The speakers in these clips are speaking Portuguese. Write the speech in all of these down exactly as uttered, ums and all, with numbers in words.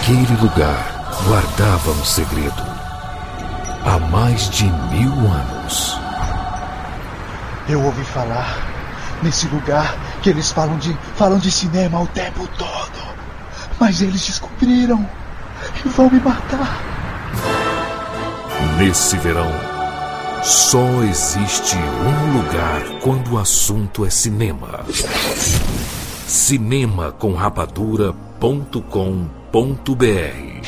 Aquele lugar guardava um segredo. Há mais de mil anos. Eu ouvi falar nesse lugar que eles falam de, falam de cinema o tempo todo. Mas eles descobriram e vão me matar. Nesse verão, só existe um lugar quando o assunto é cinema. cinema com rapadura ponto com ponto b r.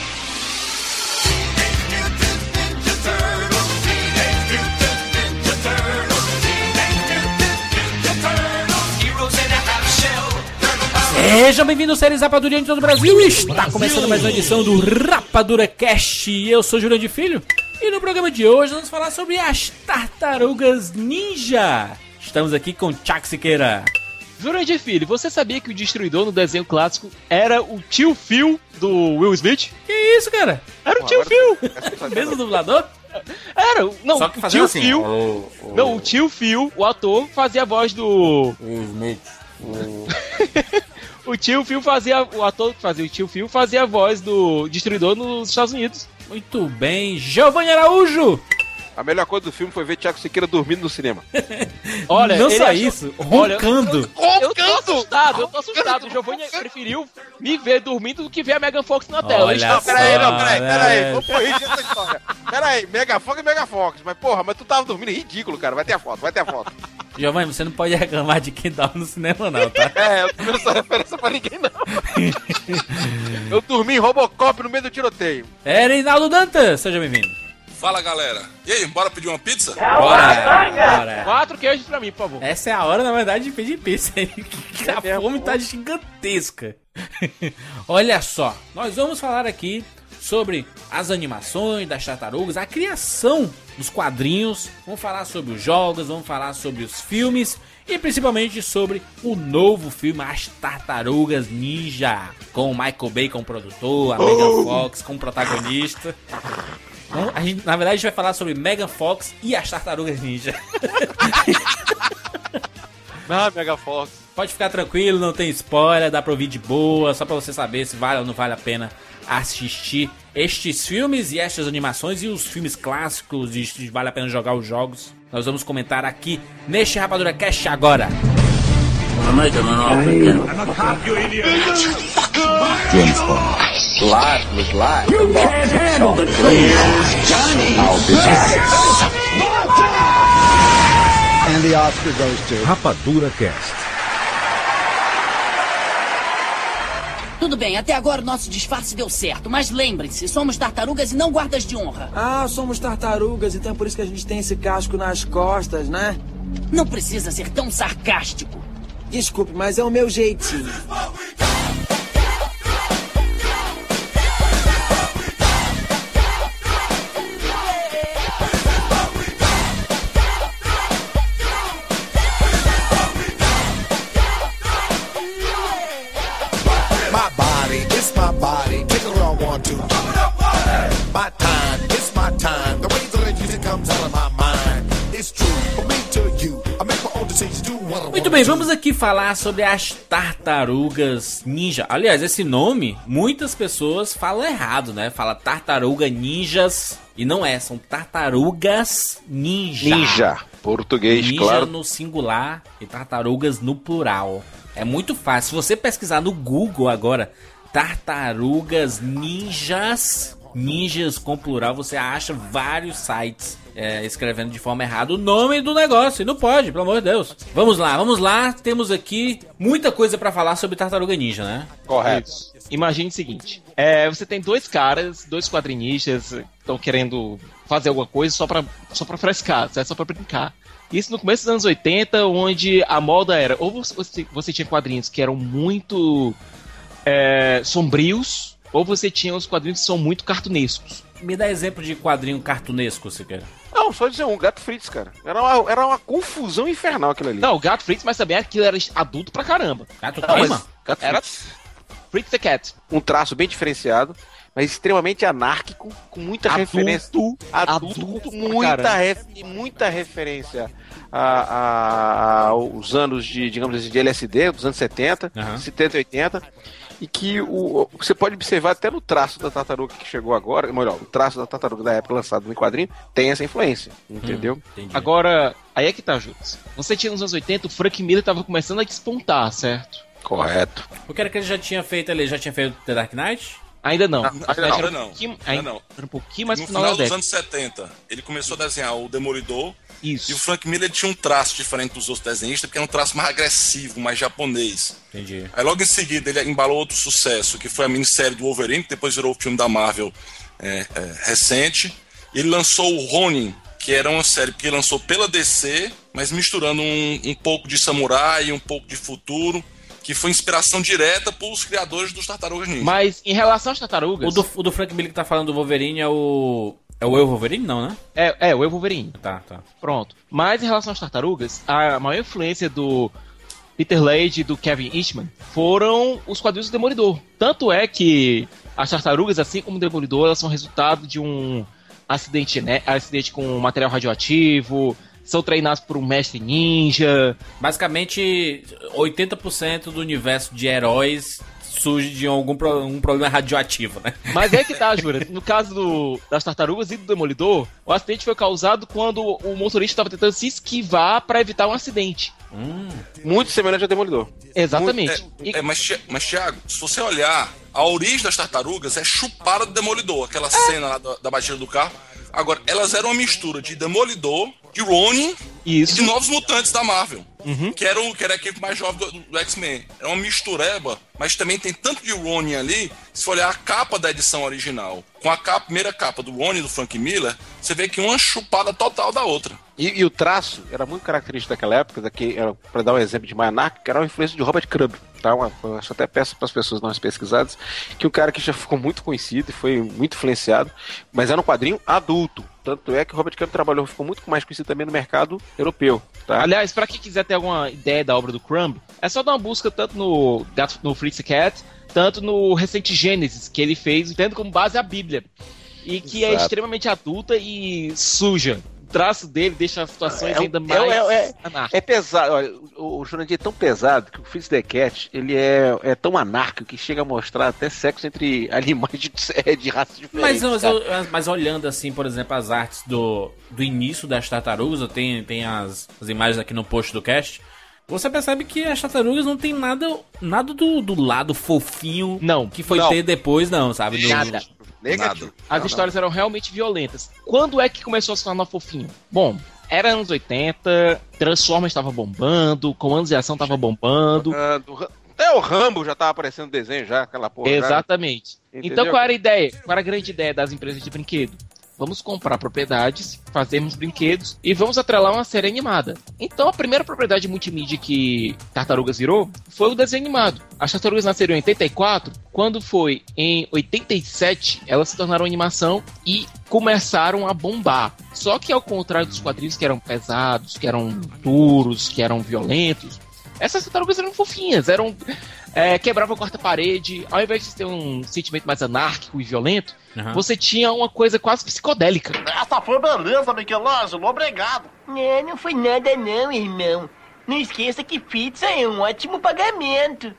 Sejam bem-vindos, séries Rapadura de todo o Brasil. Está Brasil. Começando mais uma edição do Rapadura Cast. Eu sou Jurandir de Filho e no programa de hoje vamos falar sobre as Tartarugas Ninja. Estamos aqui com Tchak Siqueira. Jurandir Filho, você sabia que o Destruidor no desenho clássico era o tio Phil do Will Smith? Que isso, cara? Era o tio Phil. Mesmo dublador? Era, não, Só que o tio assim, Phil. o, o... Não, o tio Phil, o ator, fazia a voz do Will Smith. O... o tio Phil fazia, o ator que fazia o tio Phil fazia a voz do Destruidor nos Estados Unidos. Muito bem, Giovanni Araújo. A melhor coisa do filme foi ver Thiago Siqueira dormindo no cinema. Olha, não só achou... isso, roncando. Olha, eu, eu, eu tô assustado, eu tô assustado. O Giovanni preferiu me ver dormindo do que ver a Megan Fox na tela. Olha não, peraí, não, peraí, né? peraí. Vamos corrigir essa história. Peraí, Mega Fox e Mega Fox. Mas porra, mas tu tava dormindo, é ridículo, cara. Vai ter a foto, vai ter a foto. Giovanni, você não pode reclamar de quem dorme no cinema, não, tá? É, eu não sou referência pra ninguém, não. Eu dormi em Robocop no meio do tiroteio. É, Reinaldo Dantas, seja bem-vindo. Fala, galera. E aí, bora pedir uma pizza? Bora, bora. Quatro queijos pra mim, por favor. Essa é a hora, na verdade, de pedir pizza. Que a É fome tá gigantesca. Olha só, nós vamos falar aqui sobre as animações das tartarugas, a criação dos quadrinhos, vamos falar sobre os jogos, vamos falar sobre os filmes e principalmente sobre o novo filme As Tartarugas Ninja, com o Michael Bay como produtor, a Megan Fox como protagonista. Então, a gente, na verdade a gente vai falar sobre Megan Fox e as Tartarugas Ninja. Ah, Mega Fox. Pode ficar tranquilo, não tem spoiler, dá pra ouvir de boa, só pra você saber se vale ou não vale a pena assistir estes filmes e estas animações e os filmes clássicos e se vale a pena jogar os jogos. Nós vamos comentar aqui neste Rapadura Cast agora. Life was life. You can't handle the truth, Johnny. I'll be back. And the Oscar goes to Rapadura Cast. Tudo bem, até agora o nosso disfarce deu certo, mas lembrem-se, somos tartarugas e não guardas de honra. Ah, somos tartarugas, então é por isso que a gente tem esse casco nas costas, né? Não precisa ser tão sarcástico. Desculpe, mas é o meu jeitinho. Muito bem, vamos aqui falar sobre as Tartarugas Ninja. Aliás, esse nome, muitas pessoas falam errado, né? Fala Tartaruga Ninjas e não é, são Tartarugas Ninja. Ninja, português, Ninja claro. no singular e Tartarugas no plural. É muito fácil, se você pesquisar no Google agora, Tartarugas Ninjas, Ninjas com plural, você acha vários sites É, escrevendo de forma errada o nome do negócio. E não pode, pelo amor de Deus. Vamos lá, vamos lá. Temos aqui muita coisa pra falar sobre Tartaruga Ninja, né? Correto. Isso. Imagine o seguinte. É, você tem dois caras, dois quadrinistas, estão querendo fazer alguma coisa só pra, só pra frescar, só pra brincar. Isso no começo dos anos oitenta, onde a moda era... Ou você, você tinha quadrinhos que eram muito é, sombrios, ou você tinha os quadrinhos que são muito cartunescos. Me dá exemplo de quadrinho cartunesco, se quer. Não, só dizer um, Gato Fritz, cara. Era uma, era uma confusão infernal aquilo ali. Não, o Gato Fritz, mas também aquilo era adulto pra caramba. Gato Não, Queima? Gato Era Fritz. Fritz the Cat. Um traço bem diferenciado, mas extremamente anárquico, com muita Adulto, referência. Adulto, adulto com pra muita, caramba. ref, muita referência a, a, a- aos anos de, digamos assim, de L S D, dos anos setenta, Aham. setenta e oitenta. e que o, você pode observar até no traço da tartaruga que chegou agora, melhor, o traço da tartaruga da época lançado no quadrinho tem essa influência, entendeu? Hum, agora, aí é que tá, Júlio. Você tinha nos anos oitenta, o Frank Miller tava começando a despontar, certo? Correto. O que era que ele já tinha feito ali? Já tinha feito The Dark Knight? Ainda não. Ah, ainda não, era, não. Um pouquinho, ainda não. Era um pouquinho mais no pro final, final dos da anos setenta, ele começou a desenhar o Demolidor. Isso. E o Frank Miller tinha um traço diferente dos outros desenhistas, porque era um traço mais agressivo, mais japonês. Entendi. Aí logo em seguida ele embalou outro sucesso, que foi a minissérie do Wolverine, que depois virou o filme da Marvel é, é, recente. Ele lançou o Ronin, que era uma série que ele lançou pela D C, mas misturando um, um pouco de samurai e um pouco de futuro, que foi inspiração direta pros criadores dos Tartarugas Ninja. Mas em relação às tartarugas... O do, o do Frank Miller que tá falando do Wolverine é o... É o Eu Wolverine, não, né? É, é o Eu Wolverine. Tá, tá. Pronto. Mas em relação às tartarugas, a maior influência do Peter Laird e do Kevin Eastman foram os quadrinhos do Demolidor. Tanto é que as tartarugas, assim como o Demolidor, elas são resultado de um acidente, né? Acidente com material radioativo, são treinados por um mestre ninja. Basicamente, oitenta por cento do universo de heróis surge de algum pro, um problema radioativo, né? Mas é que tá, Jura. No caso do, das tartarugas e do Demolidor, o acidente foi causado quando o motorista estava tentando se esquivar para evitar um acidente. Hum. Muito semelhante ao Demolidor. Exatamente. Muito, é, é, mas, mas, Thiago, se você olhar, a origem das tartarugas é chupada do Demolidor, aquela cena lá da, da batida do carro. Agora, elas eram uma mistura de Demolidor, de Ronin Isso. e de Novos Mutantes da Marvel. Uhum. Que, era o, que era a equipe mais jovem do, do X-Men. É uma mistureba, mas também tem tanto de Ronin ali. Se for olhar a capa da edição original, com a capa, primeira capa do Ronin, do Frank Miller, você vê que uma chupada total da outra. E, e o traço era muito característico daquela época, daqui, para dar um exemplo de mais anárquico, que era uma influência de Robert Crumb. Tá? Uma, eu até peço para as pessoas não as pesquisadas, que um cara que já ficou muito conhecido e foi muito influenciado, mas era um quadrinho adulto. Tanto é que o Robert Crumb trabalhou, ficou muito mais conhecido também no mercado europeu. Tá? Aliás, para quem quiser ter alguma ideia da obra do Crumb, é só dar uma busca tanto no, no Fritz Cat, tanto no recente Gênesis, que ele fez, tendo como base a Bíblia. E que Exato. É extremamente adulta e suja. O traço dele deixa as situações é, ainda mais é, é, é, é pesado. Olha, o, o Jurandir é tão pesado que o Fritz the Cat, ele é, é tão anárquico que chega a mostrar até sexo entre animais de, de raças diferentes. Mas, mas, mas olhando assim, por exemplo, as artes do, do início das tartarugas, eu tenho, tenho as, as imagens aqui no post do cast, você percebe que as tartarugas não tem nada, nada do, do lado fofinho não, que foi não. ter depois, não, sabe? Do, nada. Negativo. As não, histórias não. eram realmente violentas. Quando é que começou a se tornar fofinho? Bom, era anos oitenta, Transformers estava bombando, Comandos de Ação estava bombando. Até o Rambo já estava aparecendo no desenho já, aquela porra. Exatamente. Já, então qual era a ideia? Qual era a grande ideia das empresas de brinquedo? Vamos comprar propriedades, fazermos brinquedos e vamos atrelar uma série animada. Então a primeira propriedade multimídia que Tartarugas virou foi o desenho animado. As Tartarugas nasceram em oitenta e quatro, quando foi em oitenta e sete elas se tornaram animação e começaram a bombar. Só que ao contrário dos quadrinhos que eram pesados, que eram duros, que eram violentos, essas tartarugas eram fofinhas, eram é, quebravam a quarta parede. Ao invés de ter um sentimento mais anárquico e violento, uhum. você tinha uma coisa quase psicodélica. Essa foi beleza, Michelangelo, obrigado. Não, não foi nada não, irmão. Não esqueça que pizza é um ótimo pagamento.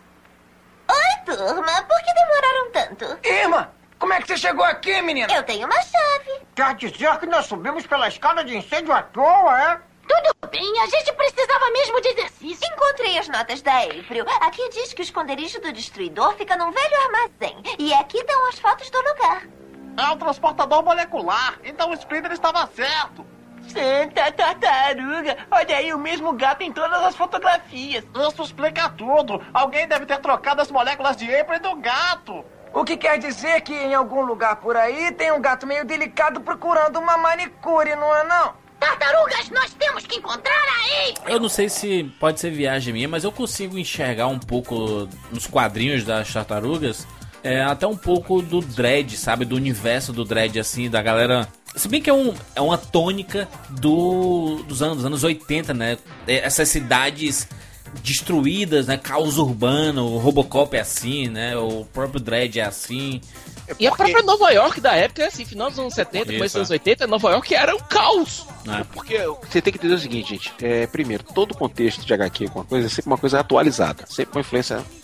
Oi, turma, por que demoraram tanto? Irma, como é que você chegou aqui, menina? Eu tenho uma chave. Quer dizer que nós subimos pela escada de incêndio à toa, é? Tudo bem, a gente precisava mesmo de exercício. Encontrei as notas da April. Aqui diz que o esconderijo do destruidor fica num velho armazém. E aqui estão as fotos do lugar. É um transportador molecular, então o Splinter estava certo. Santa tartaruga, olha aí o mesmo gato em todas as fotografias. Isso explica tudo. Alguém deve ter trocado as moléculas de April do gato. O que quer dizer que em algum lugar por aí tem um gato meio delicado procurando uma manicure, não é não? Tartarugas, nós temos que encontrar a April! Eu não sei se pode ser viagem minha, mas eu consigo enxergar um pouco nos quadrinhos das tartarugas, é, até um pouco do Dredd, sabe? Do universo do Dredd, assim, da galera... Se bem que é, um, é uma tônica do, dos, anos, dos anos oitenta, né? Essas cidades destruídas, né? Caos urbano, o Robocop é assim, né? O próprio Dredd é assim... É porque... E a própria Nova York da época, assim, final dos anos setenta, começo dos anos oitenta, Nova York era um caos. É. Porque você tem que entender o seguinte, gente. É, primeiro, todo contexto de agá quê com uma coisa é sempre uma coisa atualizada. Sempre uma influência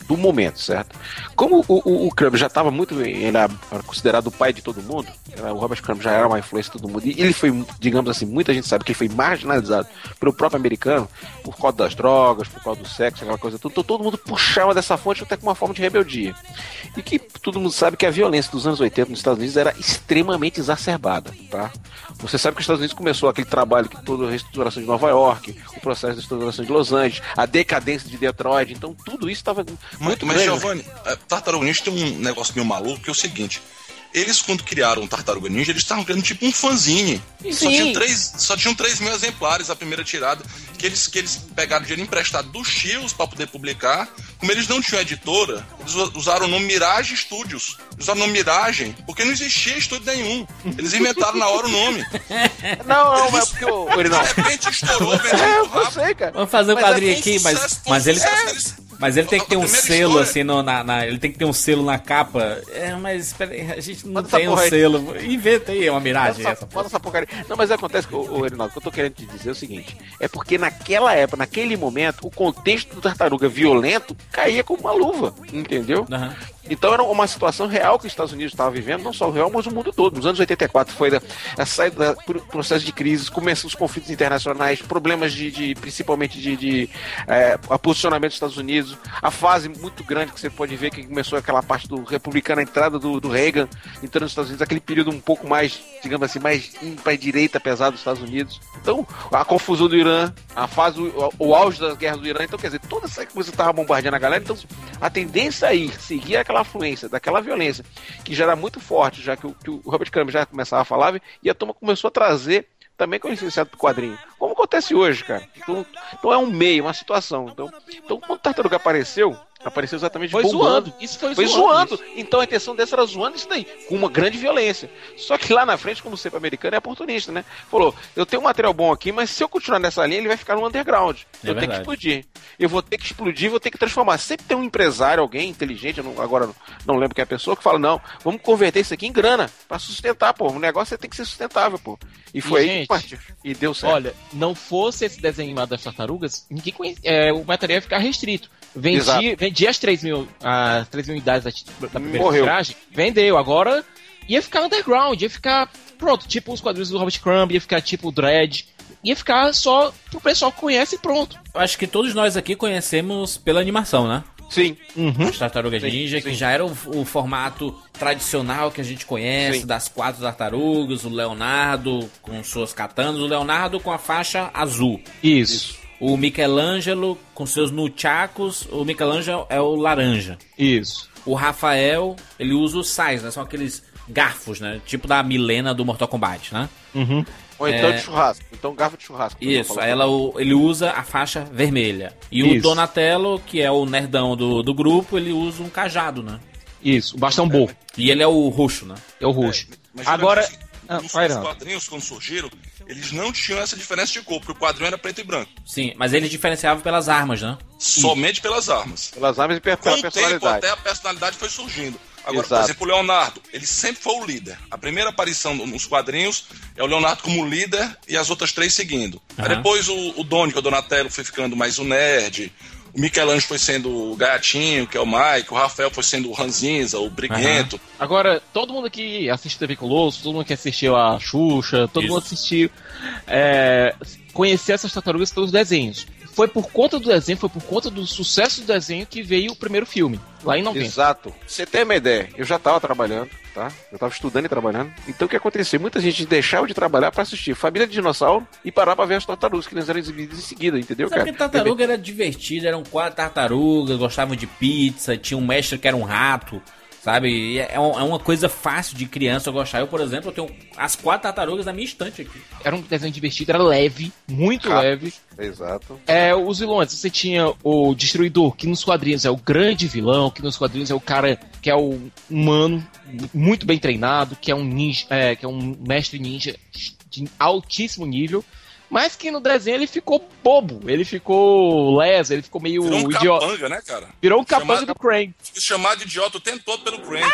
do momento, certo? Como o, o, o Crumb já estava muito, ele era considerado o pai de todo mundo, o Robert Crumb já era uma influência de todo mundo, e ele foi, digamos assim, muita gente sabe que ele foi marginalizado pelo próprio americano por causa das drogas, por causa do sexo, aquela coisa toda. Então todo mundo puxava dessa fonte até com uma forma de rebeldia. E que todo mundo sabe que a violência dos anos oitenta nos Estados Unidos era extremamente exacerbada, tá? Você sabe que os Estados Unidos começou aquele trabalho que toda a reestruturação de Nova York, o processo de reestruturação de Los Angeles, a decadência de Detroit, então tudo isso estava muito Mas, grande. Giovanni, Tartaruga Ninja tem um negócio meio maluco, que é o seguinte: eles, quando criaram o Tartaruga Ninja, eles estavam criando tipo um fanzine. Só tinham, três, só tinham três mil exemplares a primeira tirada, que eles, que eles pegaram dinheiro emprestado dos Chios para poder publicar. Como eles não tinham editora, eles usaram o nome Mirage Studios. Usaram o nome Mirage porque não existia estúdio nenhum. Eles inventaram na hora o nome. Não, não, mas porque o... De repente estourou, vendeu É, muito eu rápido. sei, cara. Vamos fazer um Mas quadrinho é aqui, mas, sucesso, mas ele... sucesso, eles- Mas ele tem que ter um primeira selo história. assim no, na, na- ele tem que ter um selo na capa. É, mas espera aí, a gente não Manda essa tem um porra aí. selo. Inventa aí, é uma miragem Fala essa. essa, fala essa porcaria. Não, mas acontece que, o Reinaldo, o que eu tô querendo te dizer é o seguinte: é porque naquela época, naquele momento, o contexto do Tartaruga violento caía como uma luva, entendeu? Uhum. Então era uma situação real que os Estados Unidos estavam vivendo, não só o real, mas o mundo todo. Nos anos oitenta e quatro foi da, a saída do processo de crise, começam os conflitos internacionais, problemas de, de principalmente de, de é, a posicionamento dos Estados Unidos, a fase muito grande que você pode ver que começou aquela parte do republicano, a entrada do, do Reagan entrando nos Estados Unidos, aquele período um pouco mais, digamos assim, mais para a direita, pesado dos Estados Unidos. Então, a confusão do Irã, a fase, o, o auge das guerras do Irã, então quer dizer, toda essa coisa estava bombardeando a galera, então a tendência aí, seguir aquela afluência, daquela violência, que já era muito forte, já que o, que o Robert Crumb já começava a falar, e a turma começou a trazer também com licenciado pro quadrinho. Como acontece hoje, cara. Então, então é um meio, uma situação. Então, então quando o Tartaruga apareceu, apareceu exatamente Foi bombando. zoando. Isso foi, Foi zoando. zoando. Então a intenção dessa era zoando isso daí, com uma grande violência. Só que lá na frente, como sempre americano, é oportunista, né? Falou, eu tenho um material bom aqui, mas se eu continuar nessa linha, ele vai ficar no underground. É eu tenho que verdade. explodir. Eu vou ter que explodir, vou ter que transformar. Sempre tem um empresário, alguém inteligente, eu não, agora não lembro quem é a pessoa, que fala, não, vamos converter isso aqui em grana, pra sustentar, pô. O negócio tem que ser sustentável, pô. E foi E, aí gente, que partiu. E deu certo. Olha, não fosse esse desenho animado das tartarugas, ninguém conhece, é, o material ia ficar restrito. Vendia, Exato. vendia as três mil, as três mil unidades da, da primeira Morreu. tiragem, vendeu. Agora ia ficar underground, ia ficar, pronto, tipo os quadrinhos do Robert Crumb, ia ficar tipo o Dredd, ia ficar só pro pessoal que conhece e pronto. Eu acho que todos nós aqui conhecemos pela animação, né? Sim. Uhum. As Tartarugas Sim, Ninja, sim. que já era o, o formato tradicional que a gente conhece, Sim. das quatro tartarugas, o Leonardo com suas katanas, o Leonardo com a faixa azul. Isso. O Michelangelo com seus nunchakos, o Michelangelo é o laranja. Isso. O Rafael, ele usa os sais, né? São aqueles garfos, né? Tipo da Milena do Mortal Kombat, né? Uhum. Ou então É. de churrasco. Então garfo de churrasco. Isso, aí ela, o- ele usa a faixa vermelha. E o Isso. Donatello, que é o nerdão do, do grupo, ele usa um cajado, né? Isso, o bastão bom. E ele é o roxo, né? É o roxo. Mas Agora. durante os- Ah, os, vai, os não. quadrinhos, quando surgiram, eles não tinham essa diferença de cor, porque o quadrinho era preto e branco. Sim, mas ele diferenciava pelas armas, né? Somente pelas armas. Pelas armas e pela Com o tempo, personalidade. até a personalidade foi surgindo. Agora, Exato. por exemplo, o Leonardo, ele sempre foi o líder. A primeira aparição nos quadrinhos é o Leonardo como líder e as outras três seguindo. Aí Aham. depois o, o Donnie, que é o Donatello, foi ficando mais o nerd. O Michelangelo foi sendo o Gaiatinho, que é o Mike. O Rafael foi sendo o Ranzinza, o Briguento. Agora, todo mundo que assiste T V Colosso, todo mundo que assistiu a Xuxa, todo Isso. mundo assistiu, é, conhecer essas tartarugas pelos desenhos. Foi por conta do desenho, foi por conta do sucesso do desenho que veio o primeiro filme, lá em noventa. Exato. Você tem uma ideia, eu já estava trabalhando, tá? Eu estava estudando e trabalhando. Então o que aconteceu? Muita gente deixava de trabalhar para assistir Família de Dinossauro e parar para ver as tartarugas que eles eram exibidas em seguida, entendeu, Sabe cara? que tartaruga era divertido, eram quatro tartarugas, gostavam de pizza, tinha um mestre que era um rato, sabe? E é, é uma coisa fácil de criança eu gostar. Eu, por exemplo, eu tenho as quatro tartarugas na minha estante aqui. Era um desenho divertido, era leve, muito Rápido. leve. Exato. É, os vilões, você tinha o Destruidor, que nos quadrinhos é o grande vilão, que nos quadrinhos é o cara que é o humano, muito bem treinado, que é um ninja, é, que é um mestre ninja de altíssimo nível, mas que no desenho ele ficou bobo, ele ficou leso, ele ficou meio Virou um idiota. capanga, né, cara? Virou um capanga Chamado- do Krang. Chamado de idiota o tempo todo pelo Krang.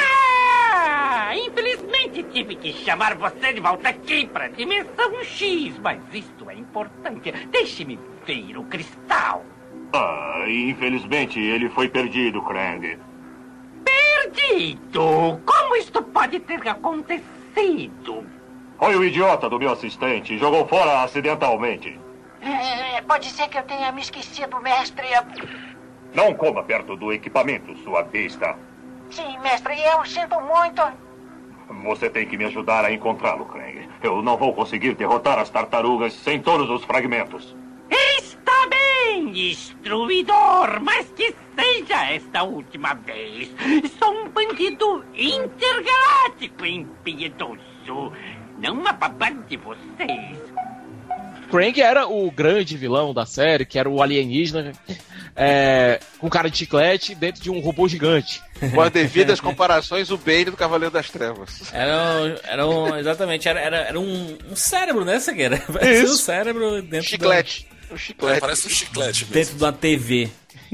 Ah, infelizmente tive que chamar você de volta aqui para a dimensão X, mas isto é importante. Deixe-me ver o cristal. Ah, infelizmente ele foi perdido, Krang. Perdido? Como isto pode ter acontecido? Foi o idiota do meu assistente. Jogou fora acidentalmente. É, pode ser que eu tenha me esquecido, mestre. Não coma perto do equipamento, sua besta. Sim, mestre, eu sinto muito. Você tem que me ajudar a encontrá-lo, Krang. Eu não vou conseguir derrotar as tartarugas sem todos os fragmentos. Está bem, destruidor, mas que seja esta última vez. Sou um bandido intergaláctico impiedoso. Não a babá de vocês. Krang era o grande vilão da série, que era o alienígena é, com cara de chiclete dentro de um robô gigante. Com as devidas comparações, o Bane do Cavaleiro das Trevas. Era, era um, exatamente, era, era, era um, um cérebro, né, Cegueira? Parecia um cérebro dentro chiclete. Da... Um chiclete. É, parece um chiclete mesmo. Dentro de uma T V.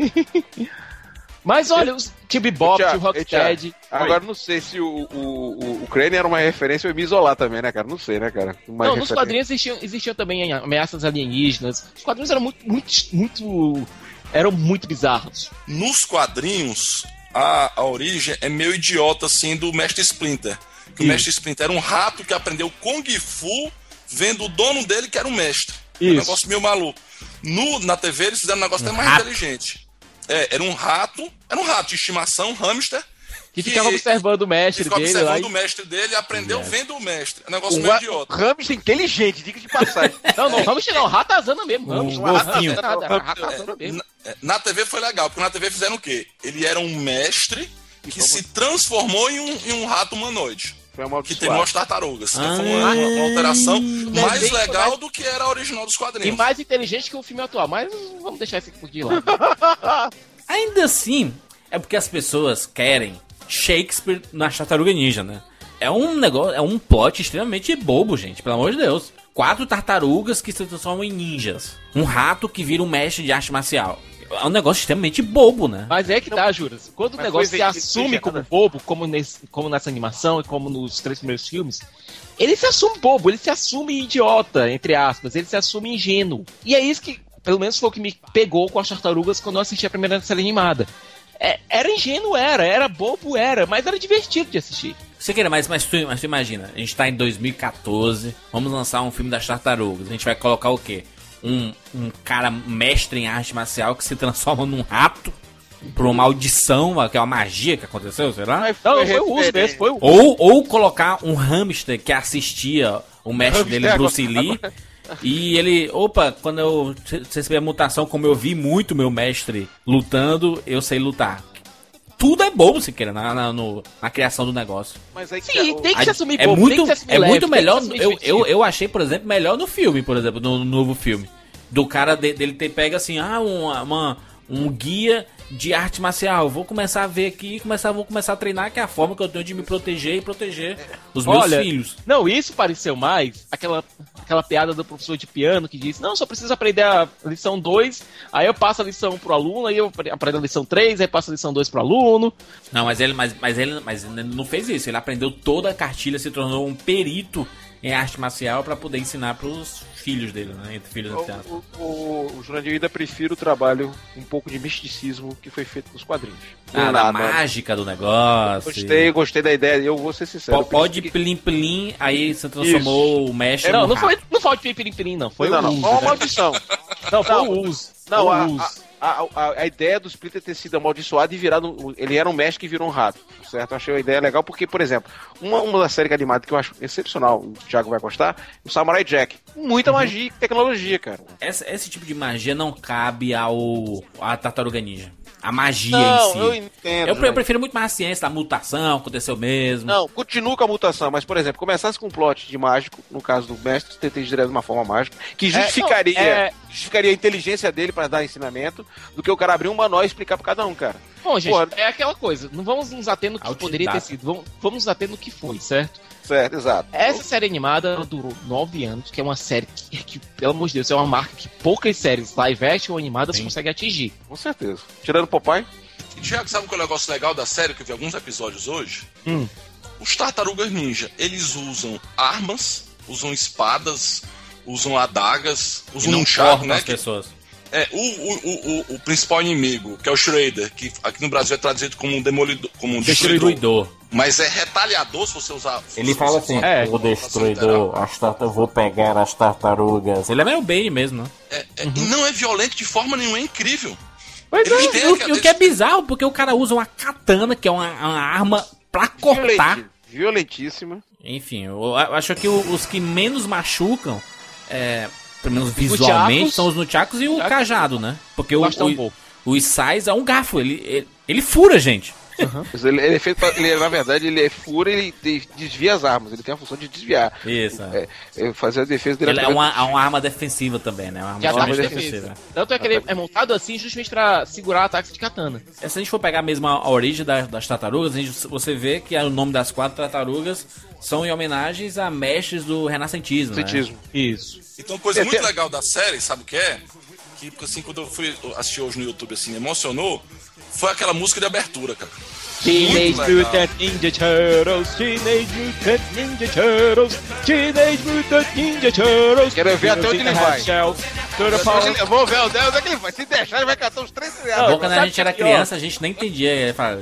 Mas olha, os Tio Bebop, o Rocksteady... Agora não sei se o, o, o, o Crane era uma referência ao Me Isolar também, né, cara? Não sei, né, cara? Uma não, referência. nos quadrinhos existiam, existiam também ameaças alienígenas. Os quadrinhos eram muito, muito, muito... eram muito bizarros. Nos quadrinhos, a, a origem é meio idiota, assim, do Mestre Splinter. Que o Mestre Splinter era um rato que aprendeu Kung Fu vendo o dono dele, que era um mestre. Isso. Um negócio meio maluco. No, na T V eles fizeram um negócio Um até mais rato. inteligente. É, era um rato, era um rato de estimação, um hamster. Que ficava observando o mestre ficava dele. observando lá o mestre dele e aprendeu vendo o mestre. É um negócio O meio ra- idiota. Hamster inteligente, diga de passagem. Não, não, hamster não, ratazana mesmo. Hamster, Um golfinho. ratazana, era ratazana mesmo. Na, na T V foi legal, porque na T V fizeram o quê? Ele era um mestre que se transformou em um, em um rato humanoide. Foi Que amaldiçoado. tem umas tartarugas. Ah, foi uma, uma alteração Mas mais bem, legal mais- do que era a original dos E quadrinhos. mais inteligente que o filme atual, mas vamos deixar esse aqui de lado. Ainda assim, é porque as pessoas querem Shakespeare na Tartaruga Ninja, né? É um negócio, é um plot extremamente bobo, gente, pelo amor de Deus. Quatro tartarugas que se transformam em ninjas. Um rato que vira um mestre de arte marcial. É um negócio extremamente bobo, né? Mas é que tá, Juras. Quando o Mas negócio foi se vendido, assume foi como nada. bobo, como, nesse, como nessa animação e como nos três primeiros filmes, ele se assume bobo, ele se assume idiota, entre aspas, ele se assume ingênuo. E é isso que, pelo menos foi o que me pegou com as tartarugas quando eu assisti a primeira série animada. É, era ingênuo, era, era bobo, era, mas era divertido de assistir. Você queira, mas, mas, tu, mas tu imagina, a gente tá em dois mil e quatorze, vamos lançar um filme das tartarugas, a gente vai colocar o quê? Um, um cara mestre em arte marcial que se transforma num rato por uma maldição, que é uma magia que aconteceu, será? Mas Não, foi foi o uso referência. mesmo, foi o Ou, ou colocar um hamster que assistia o mestre Hamster dele, Bruce agora- Lee, e ele, opa, quando eu recebi a mutação, como eu vi muito meu mestre lutando, eu sei lutar. Tudo é bobo, se queira, na, na, no- na criação do negócio. Mas aí que Sim, tá- tem que se assumir É bobo, muito, tem que se assumir é leve, muito tem que melhor. se assumir Eu, divertido. eu, eu achei, por exemplo, melhor no filme, por exemplo, no, no novo filme. Do cara de- dele ter pego assim, ah, uma, uma- um guia de arte marcial. Vou começar a ver aqui, começar, vou começar a treinar, que é a forma que eu tenho de me proteger e proteger os meus Olha, filhos. Não, isso pareceu mais aquela, aquela piada do professor de piano que diz: não, só preciso aprender a lição dois, aí eu passo a lição um pro aluno, aí eu aprendo a lição três, aí passo a lição dois pro aluno. Não, mas ele, mas, mas ele, mas ele não fez isso. Ele aprendeu toda a cartilha, se tornou um perito em arte marcial pra poder ensinar pros filhos dele, né? Entre filhos entre aspas. O, o, o Jurandir, eu ainda prefiro o trabalho, um pouco de misticismo que foi feito nos quadrinhos. Ah, Não, da nada. mágica do negócio. Gostei, gostei da ideia. Eu vou ser sincero. Pô, Pode eu plim plim, aí você transformou o mestre Não, no não rato. foi, não foi de pirim pirim, não. Foi não, o não, uso. foi uma né? maldição. Não, foi Não, o uso. Não, Foi a, o uso. a, a, a ideia do Splinter ter sido amaldiçoado e virado. Ele era um mestre que virou um rato, certo? Eu achei a ideia legal porque, por exemplo, uma, uma série animada que eu acho excepcional, o Thiago vai gostar, o Samurai Jack. Muita magia e tecnologia, cara. Essa- esse tipo de magia não cabe ao a Tartaruga Ninja. A magia Não, em si. eu entendo. Eu, pre- eu né? prefiro muito mais a ciência da mutação, aconteceu mesmo. Não, continua com a mutação, mas, por exemplo, começasse com um plot de mágico, no caso do mestre, tentei direto de uma forma mágica, que justificaria, não, é- justificaria a inteligência dele para dar ensinamento, do que o cara abrir um manual e explicar pra cada um, cara. Bom, gente, Porra. é aquela coisa. Não vamos nos ater no que Outdata. poderia ter sido. Vamos, vamos nos ater no que foi, certo? Certo, exato. Essa série animada ela durou nove anos, que é uma série que, que, pelo amor de Deus, é uma marca que poucas séries live action ou animadas Sim. conseguem atingir. Com certeza. Tirando o Popeye. E Thiago, sabe qual é o negócio legal da série, que eu vi alguns episódios hoje? Hum. Os Tartarugas Ninja, eles usam armas, usam espadas, usam adagas, E usam não um charco, cortam né? as Que, pessoas. É, o, o, o, o principal inimigo, que é o Shredder, que aqui no Brasil é traduzido como um demolidor, como um destruidor. destruidor. Mas é retalhador se você usar... Se ele você fala assim, é, o destruidor, as tarta, vou pegar as tartarugas. Ele é meio Bane mesmo, né? É, é, uhum. E não é violento de forma nenhuma, é incrível. Mas é, o, o, o que é bizarro, porque o cara usa uma katana, que é uma, uma arma pra cortar. Violentíssima. Enfim, eu acho que os que menos machucam... É, pelo menos visualmente, são os nunchakus e o Chacos. Cajado, né? Porque o, o, o Isais é um garfo, ele, ele, ele fura, gente. Uhum. Ele, ele é feito pra, ele, na verdade, ele é fura e ele desvia as armas, ele tem a função de desviar. Isso. É, é fazer a defesa dele. Ele é uma, uma arma defensiva também, né? Uma arma, arma defensiva. defensiva. Tanto é que ele é montado assim justamente pra segurar ataques de katana. Se a gente for pegar mesmo a, a origem das, das tartarugas, a gente, você vê que o nome das quatro tartarugas são em homenagens a mestres do renascentismo. Renascentismo. Né? Isso. Então, coisa muito legal da série, sabe o que é? Que, assim, quando eu fui assistir hoje no YouTube, assim, emocionou, foi aquela música de abertura, cara. Teenage Mutant Ninja Turtles, Teenage Mutant Ninja Turtles, Teenage Mutant Ninja Turtles. Quero ver até onde ele vai. Eu vou ver onde é que ele vai. Se deixar, ele vai catar uns três reais. Quando a gente era criança, a gente nem entendia. Ele fala,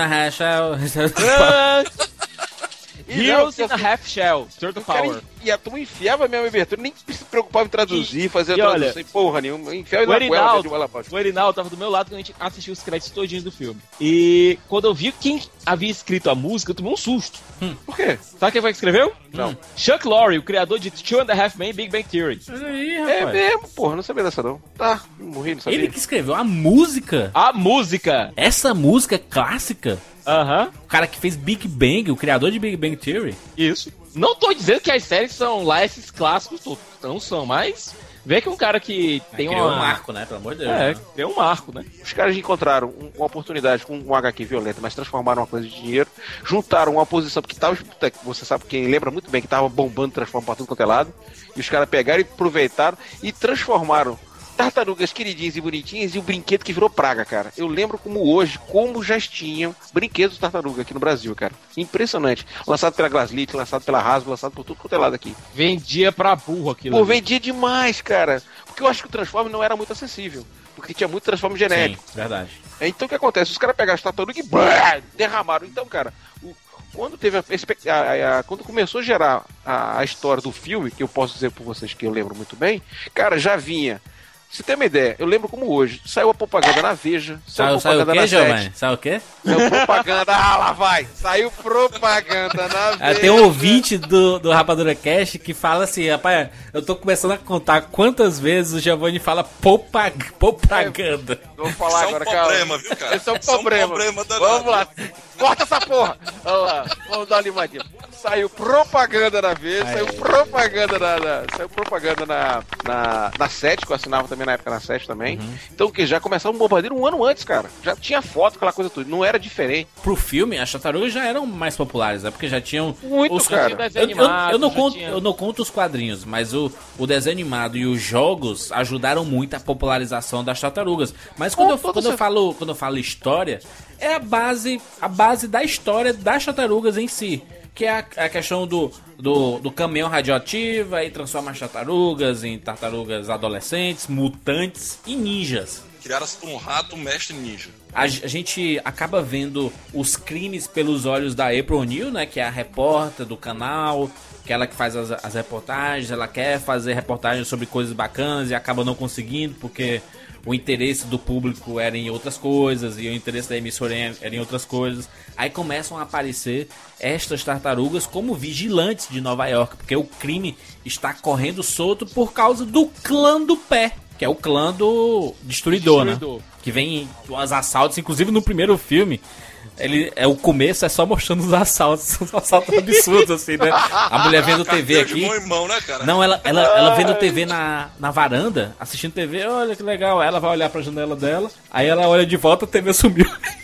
Heroes in a Half Shell, Turtle Power. E a turma enfiava mesmo a abertura, nem se preocupava em traduzir, fazer a tradução sem porra nenhuma. Enfiava na goela de bola pra baixo. O Erinaldo tava do meu lado quando a gente assistiu os créditos todinhos do filme. E quando eu vi quem havia escrito a música, eu tomei um susto. Hum. Por quê? Sabe quem foi que escreveu? Não. Chuck Lorre, o criador de Two and a Half Men, Big Bang Theory. Aí, rapaz. É mesmo, porra, não sabia dessa não. Tá, morri, não sabia. Ele que escreveu a música? A música! Essa música clássica? Aham. Uh-huh. O cara que fez Big Bang, o criador de Big Bang Theory. Isso. Não tô dizendo que as séries são lá esses clássicos todos. Não são, mas... Vê que é um cara que tem criou uma... um marco, né? Pelo amor de Deus. É, né? tem um marco, né? Os caras encontraram um, uma oportunidade com um agá quê violento, mas transformaram uma coisa de dinheiro, juntaram uma posição, porque tava, você sabe, quem lembra muito bem, que tava bombando, transformando pra tudo quanto é lado, e os caras pegaram e aproveitaram e transformaram tartarugas queridinhas e bonitinhas e o brinquedo que virou praga, cara. Eu lembro como hoje, como já tinham brinquedos de tartaruga aqui no Brasil, cara. Impressionante. Lançado pela Glaslit, lançado pela Hasbro, lançado por tudo quanto é lado aqui. Vendia pra burro aquilo. Pô, vendia demais, cara. Porque eu acho que o Transform não era muito acessível. Porque tinha muito Transform genérico. Sim, verdade. Então o que acontece? Os caras pegaram as tartarugas e blá, derramaram. Então, cara, o, quando teve a, a, a, quando começou a gerar a, a história do filme, que eu posso dizer por vocês que eu lembro muito bem, cara, já vinha. Se tem uma ideia, eu lembro como hoje. Saiu a propaganda na Veja. Saiu, saiu, saiu o quê, Giovanni? Saiu o quê? Saiu propaganda. Ah, lá vai. Saiu propaganda na Veja. Tem um ouvinte do, do Rapadura Cast que fala assim, rapaz, eu tô começando a contar quantas vezes o Giovanni fala popag, propaganda. É, vou falar Isso agora, é um problema, viu, cara? Esse é um problema. É um problema Vamos lá. Corta essa porra. Vamos lá. Vamos dar uma limadinha. Saiu propaganda na Veja, saiu propaganda na, na, saiu propaganda na, na, na sete, que eu assinava também na época na sete também. Uhum. Então que já começava um bombardeiro um ano antes, cara. Já tinha foto, aquela coisa toda. Não era diferente. Pro filme, as tartarugas já eram mais populares, né? Porque já tinham... Muito, os... cara. Eu, eu, eu, não conto, tinha... eu não conto os quadrinhos, mas o, o desenho animado e os jogos ajudaram muito a popularização das tartarugas. Mas quando, oh, eu, quando, eu, falo, quando eu falo história, é a base, a base da história das tartarugas em si. Que é a, a questão do, do, do caminhão radioativo, aí transforma as tartarugas em tartarugas adolescentes, mutantes e ninjas. Criaram-se por um rato mestre ninja. A, a gente acaba vendo os crimes pelos olhos da April O'Neil, né? Que é a repórter do canal, que é ela que faz as, as reportagens, ela quer fazer reportagens sobre coisas bacanas e acaba não conseguindo, porque... o interesse do público era em outras coisas e o interesse da emissora era em outras coisas. Aí começam a aparecer estas tartarugas como vigilantes de Nova York, porque o crime está correndo solto por causa do clã do pé, que é o clã do Destruidor, Destruidor. né? Que vem os assaltos, inclusive no primeiro filme. Ele, é, o começo é só mostrando os assaltos, os assaltos absurdos, assim, né? A mulher vendo T V aqui. Mão em mão, né, cara? Não, ela, ela, ela vendo T V na, na varanda, assistindo T V, olha que legal. Aí ela vai olhar pra janela dela, aí ela olha de volta, a T V sumiu.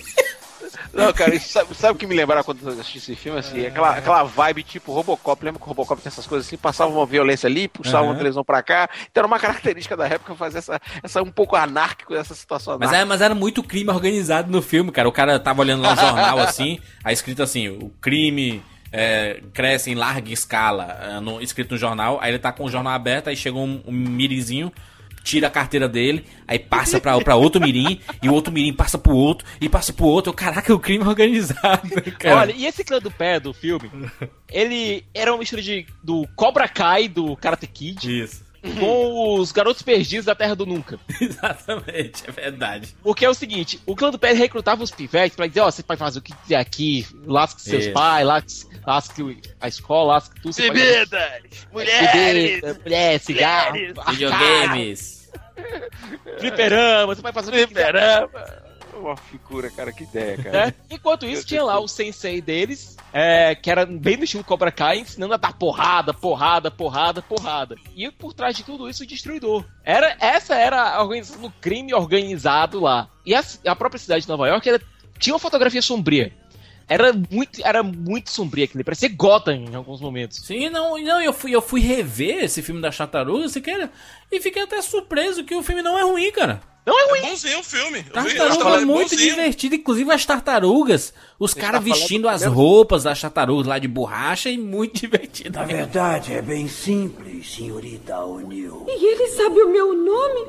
Não, cara, isso, sabe, sabe o que me lembrava quando eu assisti esse filme? Assim, é. aquela, aquela vibe tipo Robocop. Lembra que o Robocop tem essas coisas assim? Passava uma violência ali, puxava uhum. uma televisão pra cá. Então era uma característica da época fazer essa, essa um pouco anárquico, essa situação mas, é, mas era muito crime organizado no filme, cara. O cara tava olhando lá no jornal assim, aí escrito assim, o crime... É, cresce em larga escala, no, escrito no jornal. Aí ele tá com o jornal aberto, aí chega um, um mirizinho, tira a carteira dele, aí passa pra, pra outro mirim, e o outro mirim passa pro outro, e passa pro outro. Caraca, o crime organizado, cara. Olha, e esse clã do pé do filme, ele era uma mistura de, do Cobra Kai, do Karate Kid. Isso. Com os garotos perdidos da Terra do Nunca. Exatamente, é verdade. Porque é o seguinte, o clã do pé recrutava os pivetes pra dizer, ó, oh, você pode fazer o que quiser aqui, lasque seus Isso. pais, lasque, lasque a escola, lasque tudo. Bebidas, mulheres, Bebida, mulher, cigarro, videogames, fliperama, você vai fazer o que fliperama. Uma figura, cara, que ideia, cara. É? Enquanto isso, tinha lá o sensei deles, é, que era bem do estilo Cobra Kai, ensinando a dar porrada, porrada, porrada, porrada. E por trás de tudo isso, o Destruidor. Era, essa era a organização do crime organizado lá. E a, a própria cidade de Nova York, ela tinha uma fotografia sombria. Era muito, era muito sombria aquilo, parecia Gotham em alguns momentos. Sim, não, não eu, fui, eu fui rever esse filme da Tartaruga, e fiquei até surpreso que o filme não é ruim, cara. Não é ruim. É bonzinho o filme. Tartaruga é muito bonzinho. Divertido, inclusive as tartarugas, os caras vestindo as roupas das tartarugas lá de borracha e muito divertido. Na verdade, é bem simples, senhorita O'Neill. E ele sabe o meu nome?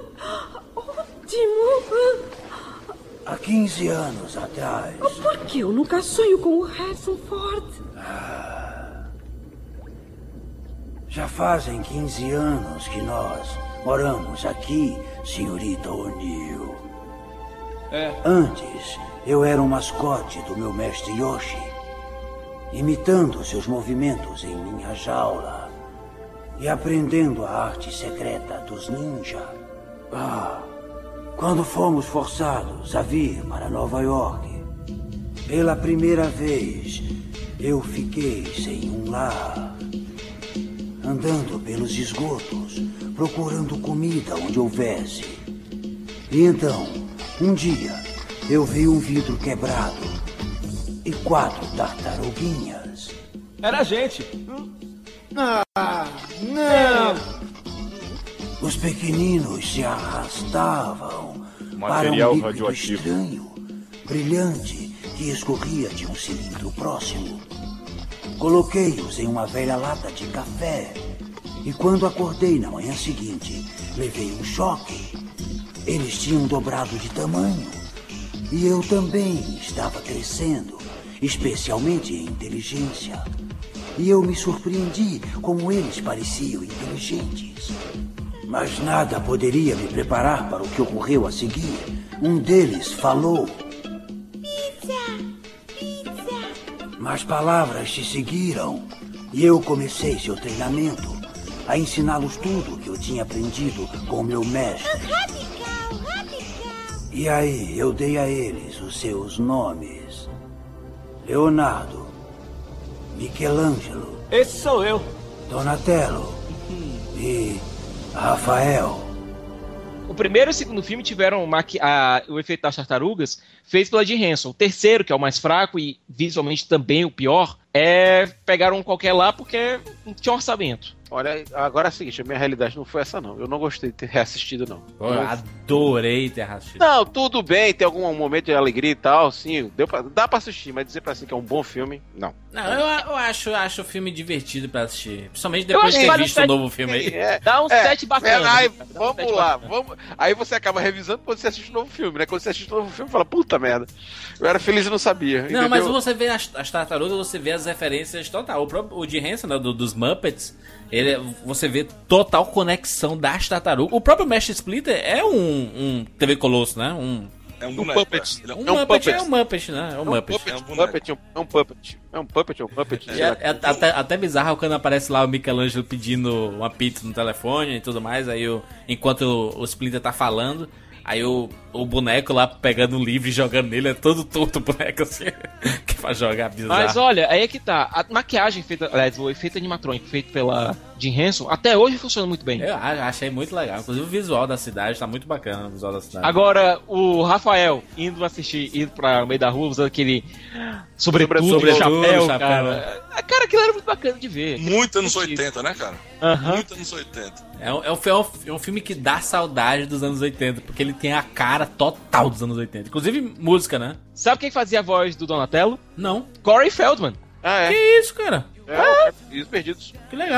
Ótimo! Há quinze anos atrás... Por que eu nunca sonho com o Harrison Ford? Ah, já fazem quinze anos que nós moramos aqui, senhorita O'Neill. É. Antes, eu era um mascote do meu mestre Yoshi, imitando seus movimentos em minha jaula e aprendendo a arte secreta dos ninja. Ah, quando fomos forçados a vir para Nova York, pela primeira vez, eu fiquei sem um lar, andando pelos esgotos, procurando comida onde houvesse. E então, um dia, eu vi um vidro quebrado e quatro tartaruguinhas. Era a gente. Ah, não! Os pequeninos se arrastavam Material para um líquido radioativo estranho, brilhante, que escorria de um cilindro próximo. Coloquei-os em uma velha lata de café e quando acordei na manhã seguinte, levei um choque. Eles tinham dobrado de tamanho e eu também estava crescendo, especialmente em inteligência. E eu me surpreendi como eles pareciam inteligentes. Mas nada poderia me preparar para o que ocorreu a seguir. Um deles falou. Pizza! Pizza! Mas palavras se seguiram e eu comecei seu treinamento, a ensiná-los tudo o que eu tinha aprendido com meu mestre. Radical! Radical! E aí eu dei a eles os seus nomes. Leonardo, Michelangelo. Esse sou eu. Donatello e Rafael. O primeiro e o segundo filme tiveram maqui- a, o efeito das tartarugas feito pela Jim Henson. O terceiro, que é o mais fraco e visualmente também o pior, é pegaram qualquer lá porque não tinha orçamento. Olha, agora é o seguinte, a minha realidade não foi essa não. Eu não gostei de ter reassistido não. Eu não... adorei ter reassistido. Não, tudo bem, tem algum momento de alegria e tal, sim, deu pra, dá pra assistir, mas dizer pra assim que é um bom filme, não. Não, eu, eu acho, acho o filme divertido pra assistir. Principalmente depois de ter visto o novo filme aí. É, dá um é, set bacana. É, aí, um vamos set lá, bacana. vamos. Aí você acaba revisando quando você assiste o novo filme, né? Quando você assiste o novo filme, fala, puta merda. Eu era feliz e não sabia. Não, entendeu? mas você vê as, as tartarugas, você vê as referências total. O próprio o Jim Henson, né, do, dos Muppets, ele, você vê total conexão das tartarugas. O próprio Mestre Splinter é um, um T V Colosso, né? Um, é um, um boneco, puppet. Um, é um Muppet, puppet. é um Muppet, né? É um, é um Muppet. puppet. É um boneco. Puppet, é um puppet. É um puppet, é um puppet. É, é, é até, até bizarro quando aparece lá o Michelangelo pedindo uma pizza no telefone e tudo mais. Aí o, enquanto o, o Splinter tá falando, aí o, o boneco lá pegando um livro e jogando nele, é todo torto o boneco assim, que faz jogar bizarro. Mas olha, aí é que tá. A maquiagem feita, aliás, o efeito animatrônico feito pela Jim Henson, até hoje funciona muito bem. Eu achei muito legal. Inclusive o visual da cidade tá muito bacana, o visual da cidade. Agora, o Rafael indo assistir, indo pra meio da rua, usando aquele sobretudo, sobretudo chapéu, chapéu, cara. Cara, aquilo era muito bacana de ver. Muito anos oitenta, né, cara? Uhum. Muito anos oitenta. É um, é, um, é, um, é um filme que dá saudade dos anos oitenta, porque ele tem a cara total dos anos oitenta. Inclusive música, né? Sabe quem fazia a voz do Donatello? Não. Corey Feldman. Ah, é? Que isso, cara? É, é. Perdidos. Que legal.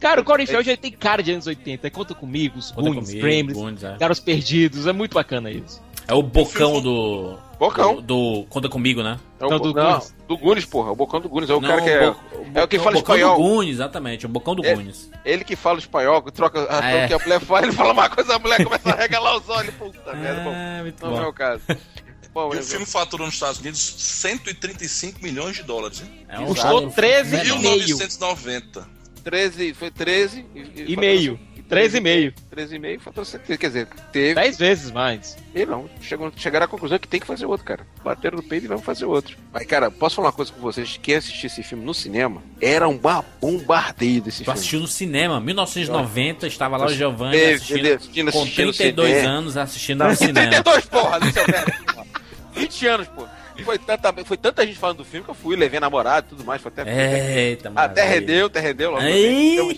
Cara, o Corey Feldman ele tem cara de anos oitenta. Conta comigo, os Conta Goonies, comigo, Gremlins, Goonies, é. Caras Perdidos. É muito bacana isso. É o bocão do... Bocão. Do, do Conta Comigo, né? É o Não, bo... do não, Goonies. do Goonies, porra. O bocão do Goonies. É o Não, cara que o é... bo- é o que fala o bocão espanhol. do Goonies, exatamente. O bocão do É, Goonies. ele que fala espanhol, que troca a É. que a mulher fala, ele fala uma coisa, a mulher começa a regalar os olhos. Puta merda, bom. É, muito Não bom. é o caso. Bom, E é- o filme faturou nos Estados Unidos cento e trinta e cinco milhões de dólares, hein? É um Custou valor treze fenomenal. e meio. mil novecentos e noventa. treze, foi treze E meio. treze e meio. treze e meio, faturou cento, quer dizer, teve. Dez vezes mais. E não, chegou, chegaram à conclusão que tem que fazer outro, cara. Bateram no peito e vamos fazer outro. Mas, cara, posso falar uma coisa com vocês? Quem assistiu esse filme no cinema, era um ba- bombardeio desse Tu filme. assistiu no cinema, mil novecentos e noventa, estava lá o Giovanni Teve, assistindo, assistindo, com assistindo trinta e dois cinema. anos assistindo ao cinema. trinta e dois, porra, do seu velho. vinte anos, pô. Foi tanta, foi tanta gente falando do filme que eu fui, levei namorado e tudo mais. Foi até, Eita, até maravilha. rendeu, até rendeu. Logo Ei, deu,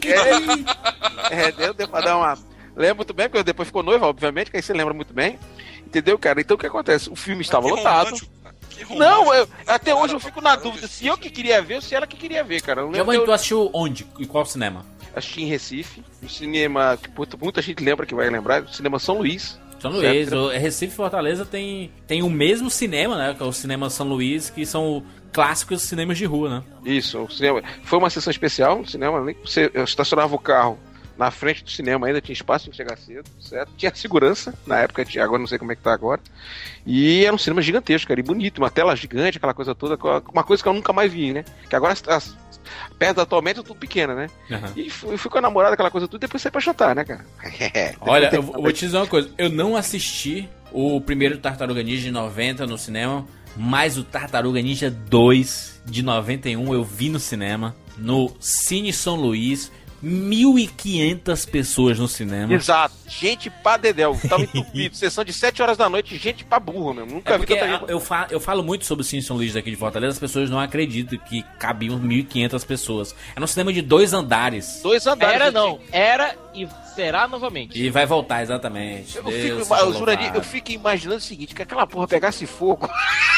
é, rendeu, deu pra dar uma... Lembro muito bem, porque depois ficou noiva, obviamente, que aí você lembra muito bem. Entendeu, cara? Então o que acontece? O filme estava Que lotado. romântico, cara. Que romântico. Não, eu, até hoje eu fico na dúvida se eu que queria ver ou se ela que queria ver, cara. Eu lembro Giovanni, que tu eu assistiu onde? E qual cinema? assisti em Recife, no cinema que puta, muita gente lembra que vai lembrar, o cinema São Luís. São certo? Luís, o Recife e Fortaleza tem, tem o mesmo cinema, né? Que é o cinema São Luís, que são clássicos cinemas de rua, né? Isso, o cinema. Foi uma sessão especial no cinema, nem que você eu estacionava o carro na frente do cinema, ainda tinha espaço, tinha que chegar cedo, certo? Tinha segurança, na época, tinha, agora não sei como é que tá agora. E era um cinema gigantesco, cara, e bonito, uma tela gigante, aquela coisa toda, uma coisa que eu nunca mais vi, né? Que agora as, as, perto atualmente é tudo pequena, né? Uhum. E fui, fui com a namorada, aquela coisa tudo, e depois saí pra jantar, né, cara? Olha, eu vou te dizer uma coisa. Eu não assisti o primeiro Tartaruga Ninja de noventa no cinema, mas o Tartaruga Ninja dois de noventa e um eu vi no cinema, no Cine São Luís. mil e quinhentas pessoas no cinema. Exato, gente pra dedéu, tava entupido, sessão de sete horas da noite, gente pra burro mesmo, nunca É vi porque tanta gente. eu, falo, eu falo muito sobre o Cine São Luís daqui de Fortaleza, as pessoas não acreditam que cabiam mil e quinhentas pessoas. É um cinema de dois andares. Dois andares. Era gente. não, era e será novamente. E vai voltar, exatamente. Eu Deus fico, seja eu, Jurandir, louvado. eu fico imaginando o seguinte, que aquela porra pegasse fogo.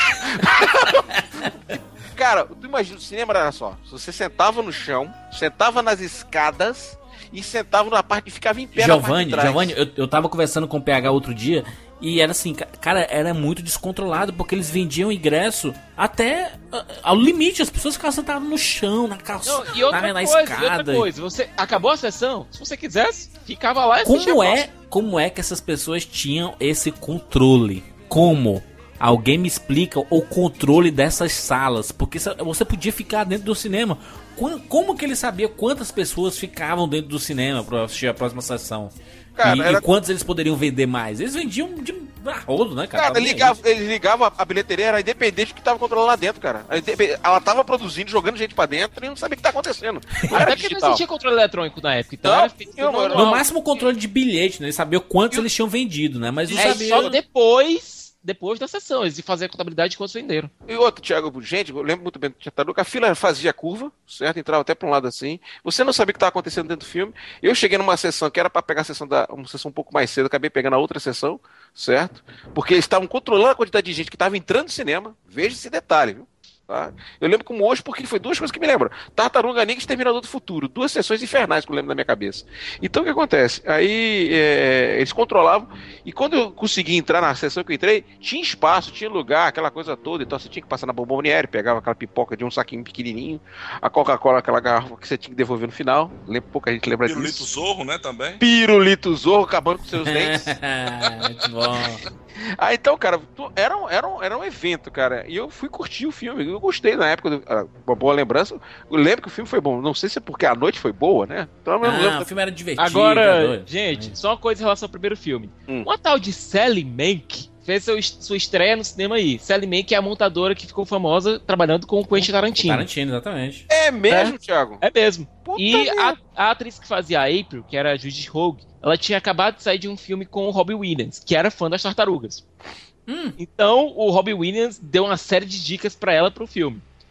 Cara, tu imagina, o cinema era só, você sentava no chão, sentava nas escadas e sentava na parte e ficava em pé na parte Giovanni, de trás. Giovanni, eu, eu tava conversando com o P H outro dia e era assim, ca- cara, era muito descontrolado porque eles vendiam ingresso até ah, ao limite, as pessoas ficavam sentadas no chão, na calça, Não, e outra na, na coisa, e escada. outra coisa, você acabou a sessão, se você quisesse, ficava lá e Como assistia a é, como é que essas pessoas tinham esse controle? Como? Alguém me explica o controle dessas salas, porque sa- você podia ficar dentro do cinema. Quan- Como que ele sabia quantas pessoas ficavam dentro do cinema para assistir a próxima sessão? Cara, e, era- e quantos eles poderiam vender mais? Eles vendiam de rodo, né, cara? Cara, Tá nem ligava, eles ligavam a, a bilheteria, era independente do que tava controlando lá dentro, cara. A indep- Ela tava produzindo, jogando gente pra dentro e não sabia o que tá acontecendo. Não era Até porque não digital. existia controle eletrônico na época, então Não, era feito não, tudo aí. normal. No máximo controle de bilhete, né? Eles sabiam quantos eles tinham vendido, né? Mas não É, sabia. só depois, depois da sessão, eles iam fazer a contabilidade de quantos venderam. E outro, Thiago, gente, eu lembro muito bem do Tartaruga, a fila fazia curva, certo? Entrava até pra um lado assim. Você não sabia o que estava acontecendo dentro do filme. Eu cheguei numa sessão que era pra pegar a sessão da, uma sessão um pouco mais cedo, acabei pegando a outra sessão, certo? Porque eles estavam controlando a quantidade de gente que estava entrando no cinema. Veja esse detalhe, viu? Tá? Eu lembro como hoje, porque foi duas coisas que me lembram. Tartaruga Ninja e Exterminador do Futuro. Duas sessões infernais que eu lembro na minha cabeça. Então o que acontece? Aí é, eles controlavam, e quando eu consegui entrar na sessão que eu entrei, tinha espaço, tinha lugar, aquela coisa toda. Então você tinha que passar na bomboniere, pegava aquela pipoca de um saquinho pequenininho, a Coca-Cola, aquela garrafa que você tinha que devolver no final. Lembro, pouca gente lembra Pirulito disso. Zorro, né, também. Pirulito Zorro, acabando com seus dentes. Muito bom. Ah, então, cara, tu- era um, era, um, era um evento, cara. E eu fui curtir o filme. Eu gostei na época, do, ah, uma boa lembrança. Eu lembro que o filme foi bom. Não sei se é porque a noite foi boa, né? Então eu não Ah, lembro. o filme era divertido. Agora, tá doido? gente, só uma coisa em relação ao primeiro filme. Hum. Uma tal de Sally Mank fez seu, sua estreia no cinema aí. Sally Mank é a montadora que ficou famosa trabalhando com o Quentin Tarantino. Tarantino, exatamente. É mesmo, Thiago? É mesmo. Puta E a, merda. a atriz que fazia a April, que era a Judith Hogue, ela tinha acabado de sair de um filme com o Robbie Williams, que era fã das tartarugas. Hum. Então, o Robbie Williams deu uma série de dicas pra ela pro filme.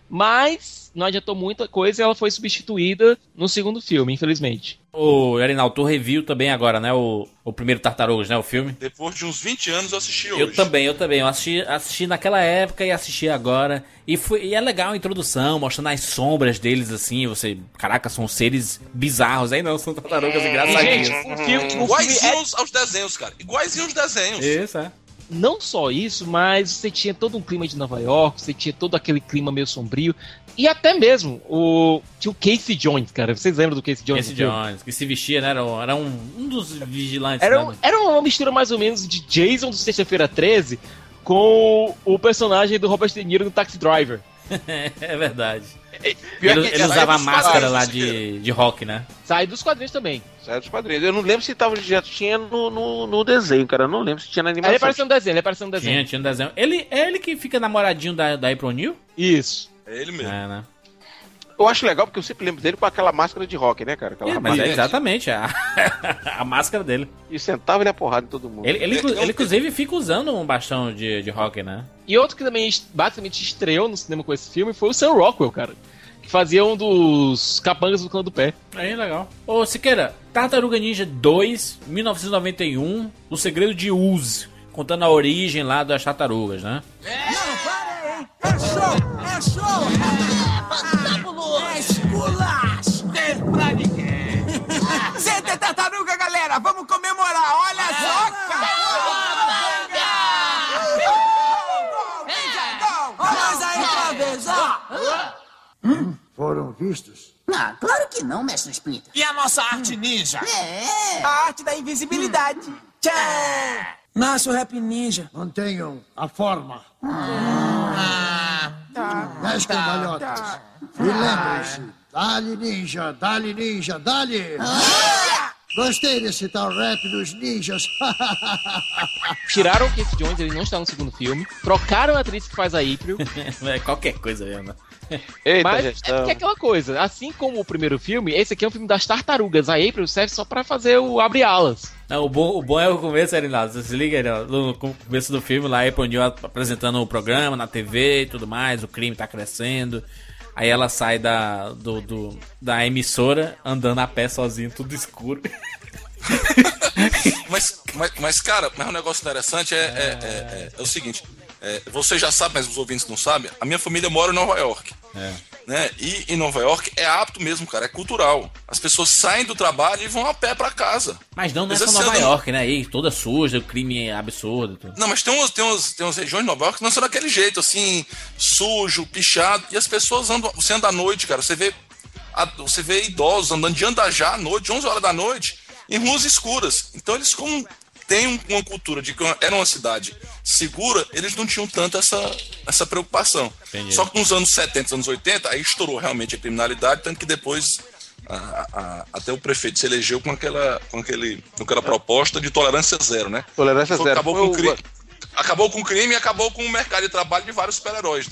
mas não adiantou muita coisa e ela foi substituída no segundo filme, infelizmente. O Erinaldo, tu reviu também agora, né? O, o primeiro Tartarugas, né? O filme. Depois de uns vinte anos eu assisti hoje. Eu também, eu também. Eu assisti, assisti naquela época e assisti agora. E, foi, e é legal a introdução, mostrando as sombras deles, assim. Você, caraca, são seres bizarros. Aí não, são tartarugas é, engraçadinhas. Gente, o filme, o iguaizinhos é... aos desenhos, cara. Iguaizinhos aos desenhos. Isso, é. Não só isso, mas você tinha todo um clima de Nova York, você tinha todo aquele clima meio sombrio. E até mesmo o tinha o Casey Jones, cara. Vocês lembram do Casey Jones? Casey Jones, que se vestia, né? Era, um, era um, um dos vigilantes. Era, um, né? era uma mistura mais ou menos de Jason do Sexta-feira treze com o personagem do Robert De Niro no Taxi Driver. É verdade. É, ele ele usava a máscara lá de, de rock, né? Sai dos quadrinhos também. Sai dos quadrinhos. Eu não lembro se tava, já tinha no, no, no desenho, cara. Eu não lembro se tinha na animação. Ele apareceu no desenho, ele apareceu no desenho. Tinha, tinha no desenho. Ele, é ele que fica namoradinho da, da April O'Neil? Isso. É ele mesmo. É, né? Eu acho legal porque eu sempre lembro dele com aquela máscara de rock, né, cara? Aquela É, mas é exatamente a, a máscara dele. E sentava ele a porrada em todo mundo. Ele, ele, ele, ele inclusive fica usando um bastão de, de rock, né? E outro que também basicamente estreou no cinema com esse filme foi o Sam Rockwell, cara. Que fazia um dos capangas do Clã do Pé. Aí, legal. Ô, Siqueira, Tartaruga Ninja dois, mil novecentos e noventa e um, O Segredo de Oz, contando a origem lá das tartarugas, né? Não, para aí! É show! É show! É fabuloso! É esculacho! Pra ninguém! Senta tartaruga, galera! Vamos comemorar! Olha só, cara! Vamos aí outra vez, ó! Hum, foram vistos? Ah, claro que não, mestre Splinter. E a nossa arte ninja? É. A arte da invisibilidade. Tchau! Nosso rap ninja. Mantenham a forma. Ah, Dez tá, cambalhotas. tá. E lembrem-se, dá-lhe ninja, dá-lhe ninja, dá-lhe. Ah! Gostei desse tal rap dos ninjas. Tiraram o Casey Jones, ele não está no segundo filme. Trocaram a atriz que faz a April. É qualquer coisa mesmo. Eita, mas gestão. é porque é aquela coisa, assim como o primeiro filme, esse aqui é um filme das tartarugas. A April serve só pra fazer o abre-alas. Não, o, bom, o bom é o começo, Erinaldo. Você se liga, Erinaldo, no começo do filme lá, a April O'Neil apresentando o programa na T V e tudo mais, o crime tá crescendo. Aí ela sai da, do, do, da emissora andando a pé sozinha, tudo escuro. mas, mas, mas, cara, mas um negócio interessante é, é, é, é, é o seguinte. É, você já sabe, mas os ouvintes não sabem. A minha família mora em Nova York. É. Né? E em Nova York é apto mesmo, cara. É cultural. As pessoas saem do trabalho e vão a pé pra casa. Mas não, não é Mas só esse Nova ano- York, né? Aí, toda suja, o crime é absurdo. Tudo. Não, mas tem umas, tem, umas, tem umas regiões de Nova York que não são daquele jeito, assim, sujo, pichado. E as pessoas andam. Você anda à noite, cara. Você vê, a- você vê idosos andando de andajá à noite, onze horas da noite, em ruas escuras. Então eles, como tem um- uma cultura de que era uma cidade segura, eles não tinham tanto essa, essa preocupação. Entendi. Só que nos anos setenta, anos oitenta, aí estourou realmente a criminalidade, tanto que depois a- a- até o prefeito se elegeu com aquela, com aquele, com aquela proposta de tolerância zero, né? Tolerância Foi- zero. Acabou Foi com, o o- crime, acabou com o crime e acabou com o mercado de trabalho de vários super-heróis.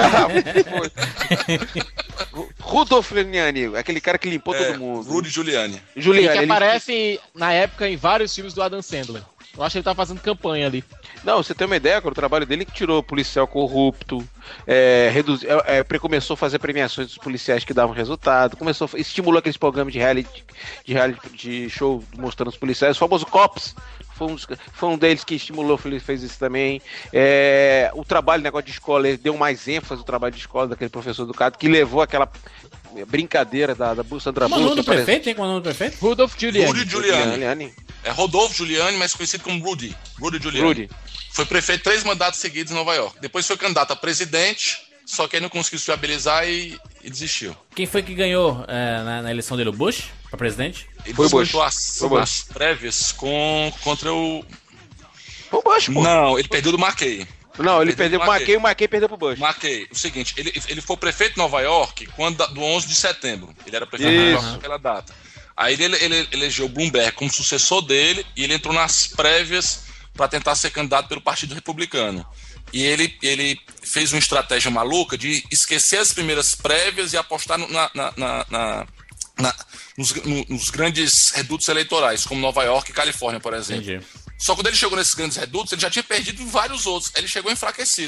Rudolf Giuliani, aquele cara que limpou É, todo mundo. Rudy Giuliani. E Giuliani, que ele- aparece na época em vários filmes do Adam Sandler. Eu acho que ele tá fazendo campanha ali. Não, você tem uma ideia, cara, o trabalho dele que tirou policial corrupto, é, reduz, é, é, pre- começou a fazer premiações dos policiais que davam resultado, começou, a- estimulou aqueles programas de reality, de reality de show mostrando os policiais, o famoso Cops, foi um, dos- foi um deles que estimulou, ele fez isso também. É, o trabalho, negócio de escola, ele deu mais ênfase ao trabalho de escola daquele professor educado, que levou aquela brincadeira da, da Sandra Como é o nome um do né? Bullock. prefeito? Tem qual é o nome do prefeito? Rudolph Giuliani. Rudy Giuliani. Giuliani. É Rodolfo Giuliani, mas conhecido como Rudy. Rudy Giuliani. Rudy. Foi prefeito três mandatos seguidos em Nova York. Depois foi candidato a presidente, só que aí não conseguiu se viabilizar e, e desistiu. Quem foi que ganhou é, na, na eleição dele? O Bush? Pra presidente? Ele Foi o Bush. disputou as, Foi o Bush. as prévias com, contra o... Foi o Bush, pô. Não, ele perdeu do McKay. Não, ele perdeu pro McKay, o McKay perdeu pro Bush. McKay. O seguinte, ele, ele foi prefeito de Nova York quando, do onze de setembro. Ele era prefeito de Nova York naquela data. Aí ele, ele elegeu o Bloomberg como sucessor dele e ele entrou nas prévias para tentar ser candidato pelo Partido Republicano. E ele, ele fez uma estratégia maluca de esquecer as primeiras prévias e apostar no- na, na, na, na- na- nos, no- nos grandes redutos eleitorais, como Nova York e Califórnia, por exemplo. Entendi. Só que quando ele chegou nesses grandes redutos, ele já tinha perdido em vários outros. Aí ele chegou enfraquecido.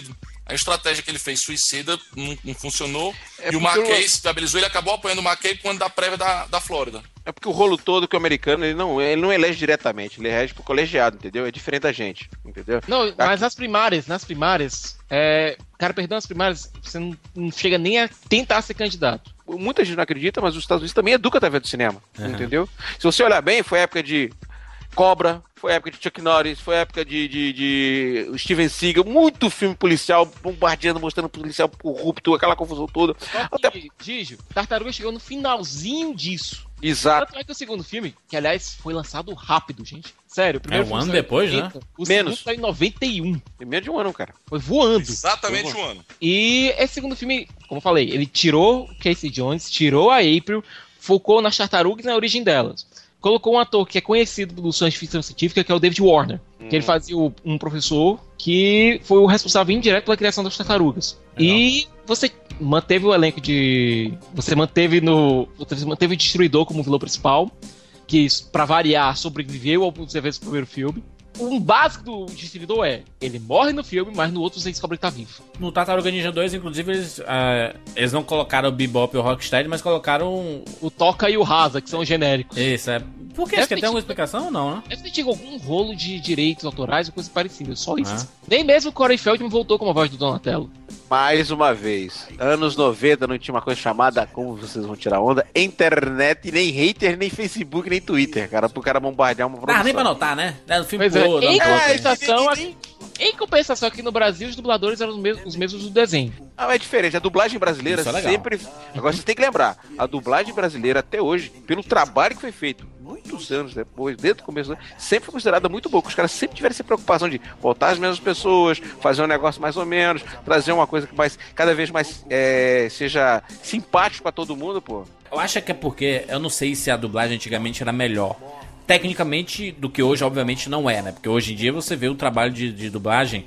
a estratégia que ele fez suicida não, não funcionou. É e o porque McKay o- se estabilizou, ele acabou apoiando o McKay quando da prévia da, da Flórida. É porque o rolo todo que o americano, ele não, ele não elege diretamente, ele elege pro colegiado, entendeu? É diferente da gente, entendeu? Não, mas nas primárias, nas primárias, é, cara, perdão, nas primárias, você não, não chega nem a tentar ser candidato. Muita gente não acredita, mas os Estados Unidos também educa através do cinema, Uhum. entendeu? Se você olhar bem, foi a época de Cobra, foi a época de Chuck Norris, foi a época de, de, de Steven Seagal, muito filme policial, bombardeando, mostrando policial corrupto, aquela confusão toda. Só que, Gigi, Tartaruga chegou no finalzinho disso. Exato. Tanto é que o segundo filme, que aliás foi lançado rápido, gente. Sério, o primeiro É, um filme ano saiu em depois, oitenta, né? O Menos. segundo saiu em noventa e um. Tem menos de um ano, cara. Foi voando. Exatamente Foi um voando. ano. E esse segundo filme, como eu falei, ele tirou Casey Jones, tirou a April, focou nas tartarugas e na origem delas. Colocou um ator que é conhecido pelo sonho de ficção científica, que é o David Warner. Hum. Que ele fazia o- um professor que foi o responsável indireto pela criação das tartarugas. E você manteve o elenco de... Você manteve no... Você manteve o Destruidor como vilão principal, que, pra variar, sobreviveu aos eventos do primeiro filme. Um básico do Destruidor é, ele morre no filme, mas no outro você descobre que tá vivo. No Tartaruga Ninja dois, inclusive, eles, ah, eles não colocaram o Bebop e o Rocksteady, mas colocaram o Toca e o Rasa, que são genéricos. Isso, é. Por que? Deve Você quer ter ter alguma tido- explicação ou não, né? Deve ter tido algum rolo de direitos autorais ou coisa parecida, só isso. Ah. Nem mesmo o Corey Feldman voltou como a voz do Donatello. Mais uma vez, anos noventa não tinha uma coisa chamada, como vocês vão tirar onda, internet, nem hater, nem Facebook, nem Twitter, cara, pro cara bombardear uma produção. Ah, nem pra notar, né? É no filme Pois é, todo, em não conta. compensação, aqui, em compensação aqui no Brasil, os dubladores eram os mesmos, os mesmos do desenho. Ah, é diferente. A dublagem brasileira Isso é legal. sempre. Agora você tem que lembrar: a dublagem brasileira, até hoje, pelo trabalho que foi feito, muitos anos depois, desde o começo, sempre foi considerada muito boa. Os caras sempre tiveram essa preocupação de botar as mesmas pessoas, fazer um negócio mais ou menos, trazer uma coisa que mais, cada vez mais é, seja simpático a todo mundo, pô. Eu acho que é porque, eu não sei se a dublagem antigamente era melhor. Tecnicamente, do que hoje, obviamente, não é, né? Porque hoje em dia você vê o trabalho de, de dublagem,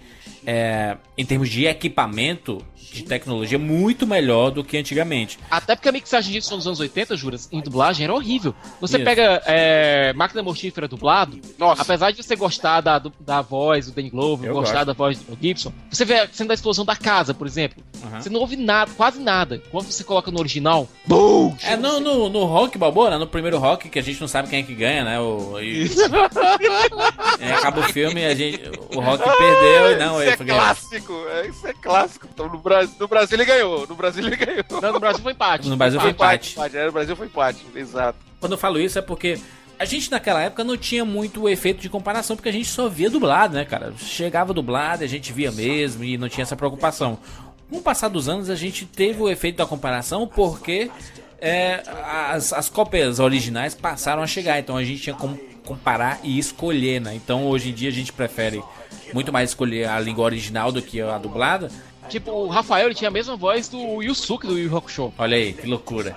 é, em termos de equipamento, de tecnologia, muito melhor do que antigamente. Até porque a mixagem disso nos anos oitenta, Juras, em dublagem era horrível. Você Isso. pega é, Máquina Mortífera dublado, Nossa. apesar de você gostar da, do- da voz do Danny Glover, Eu gostar gosto. da voz do Mel Gibson, você vê a cena da explosão da casa, por exemplo. Uhum. Você não ouve nada, quase nada. Quando você coloca no original, BUM! É, no, no, no Rock Balboa, né? No primeiro Rock, que a gente não sabe quem é que ganha, né? O, e, e acaba o filme e a gente, o Rock perdeu e não, isso ele é foi ganhar. clássico, é, isso é clássico. Então, no, Brasil, no Brasil ele ganhou, no Brasil ele ganhou. Não, no Brasil foi empate. No Brasil foi empate. empate. É, no Brasil foi empate, exato. Quando eu falo isso é porque a gente naquela época não tinha muito o efeito de comparação, porque a gente só via dublado, né, cara? Chegava dublado e a gente via mesmo e não tinha essa preocupação. Com o passar dos anos a gente teve o efeito da comparação porque é, as, as cópias originais passaram a chegar, então a gente tinha como comparar e escolher, né? Então hoje em dia a gente prefere muito mais escolher a língua original do que a dublada. Tipo, o Rafael ele tinha a mesma voz do Yusuke do Yu Yu Hakusho. Olha aí, que loucura.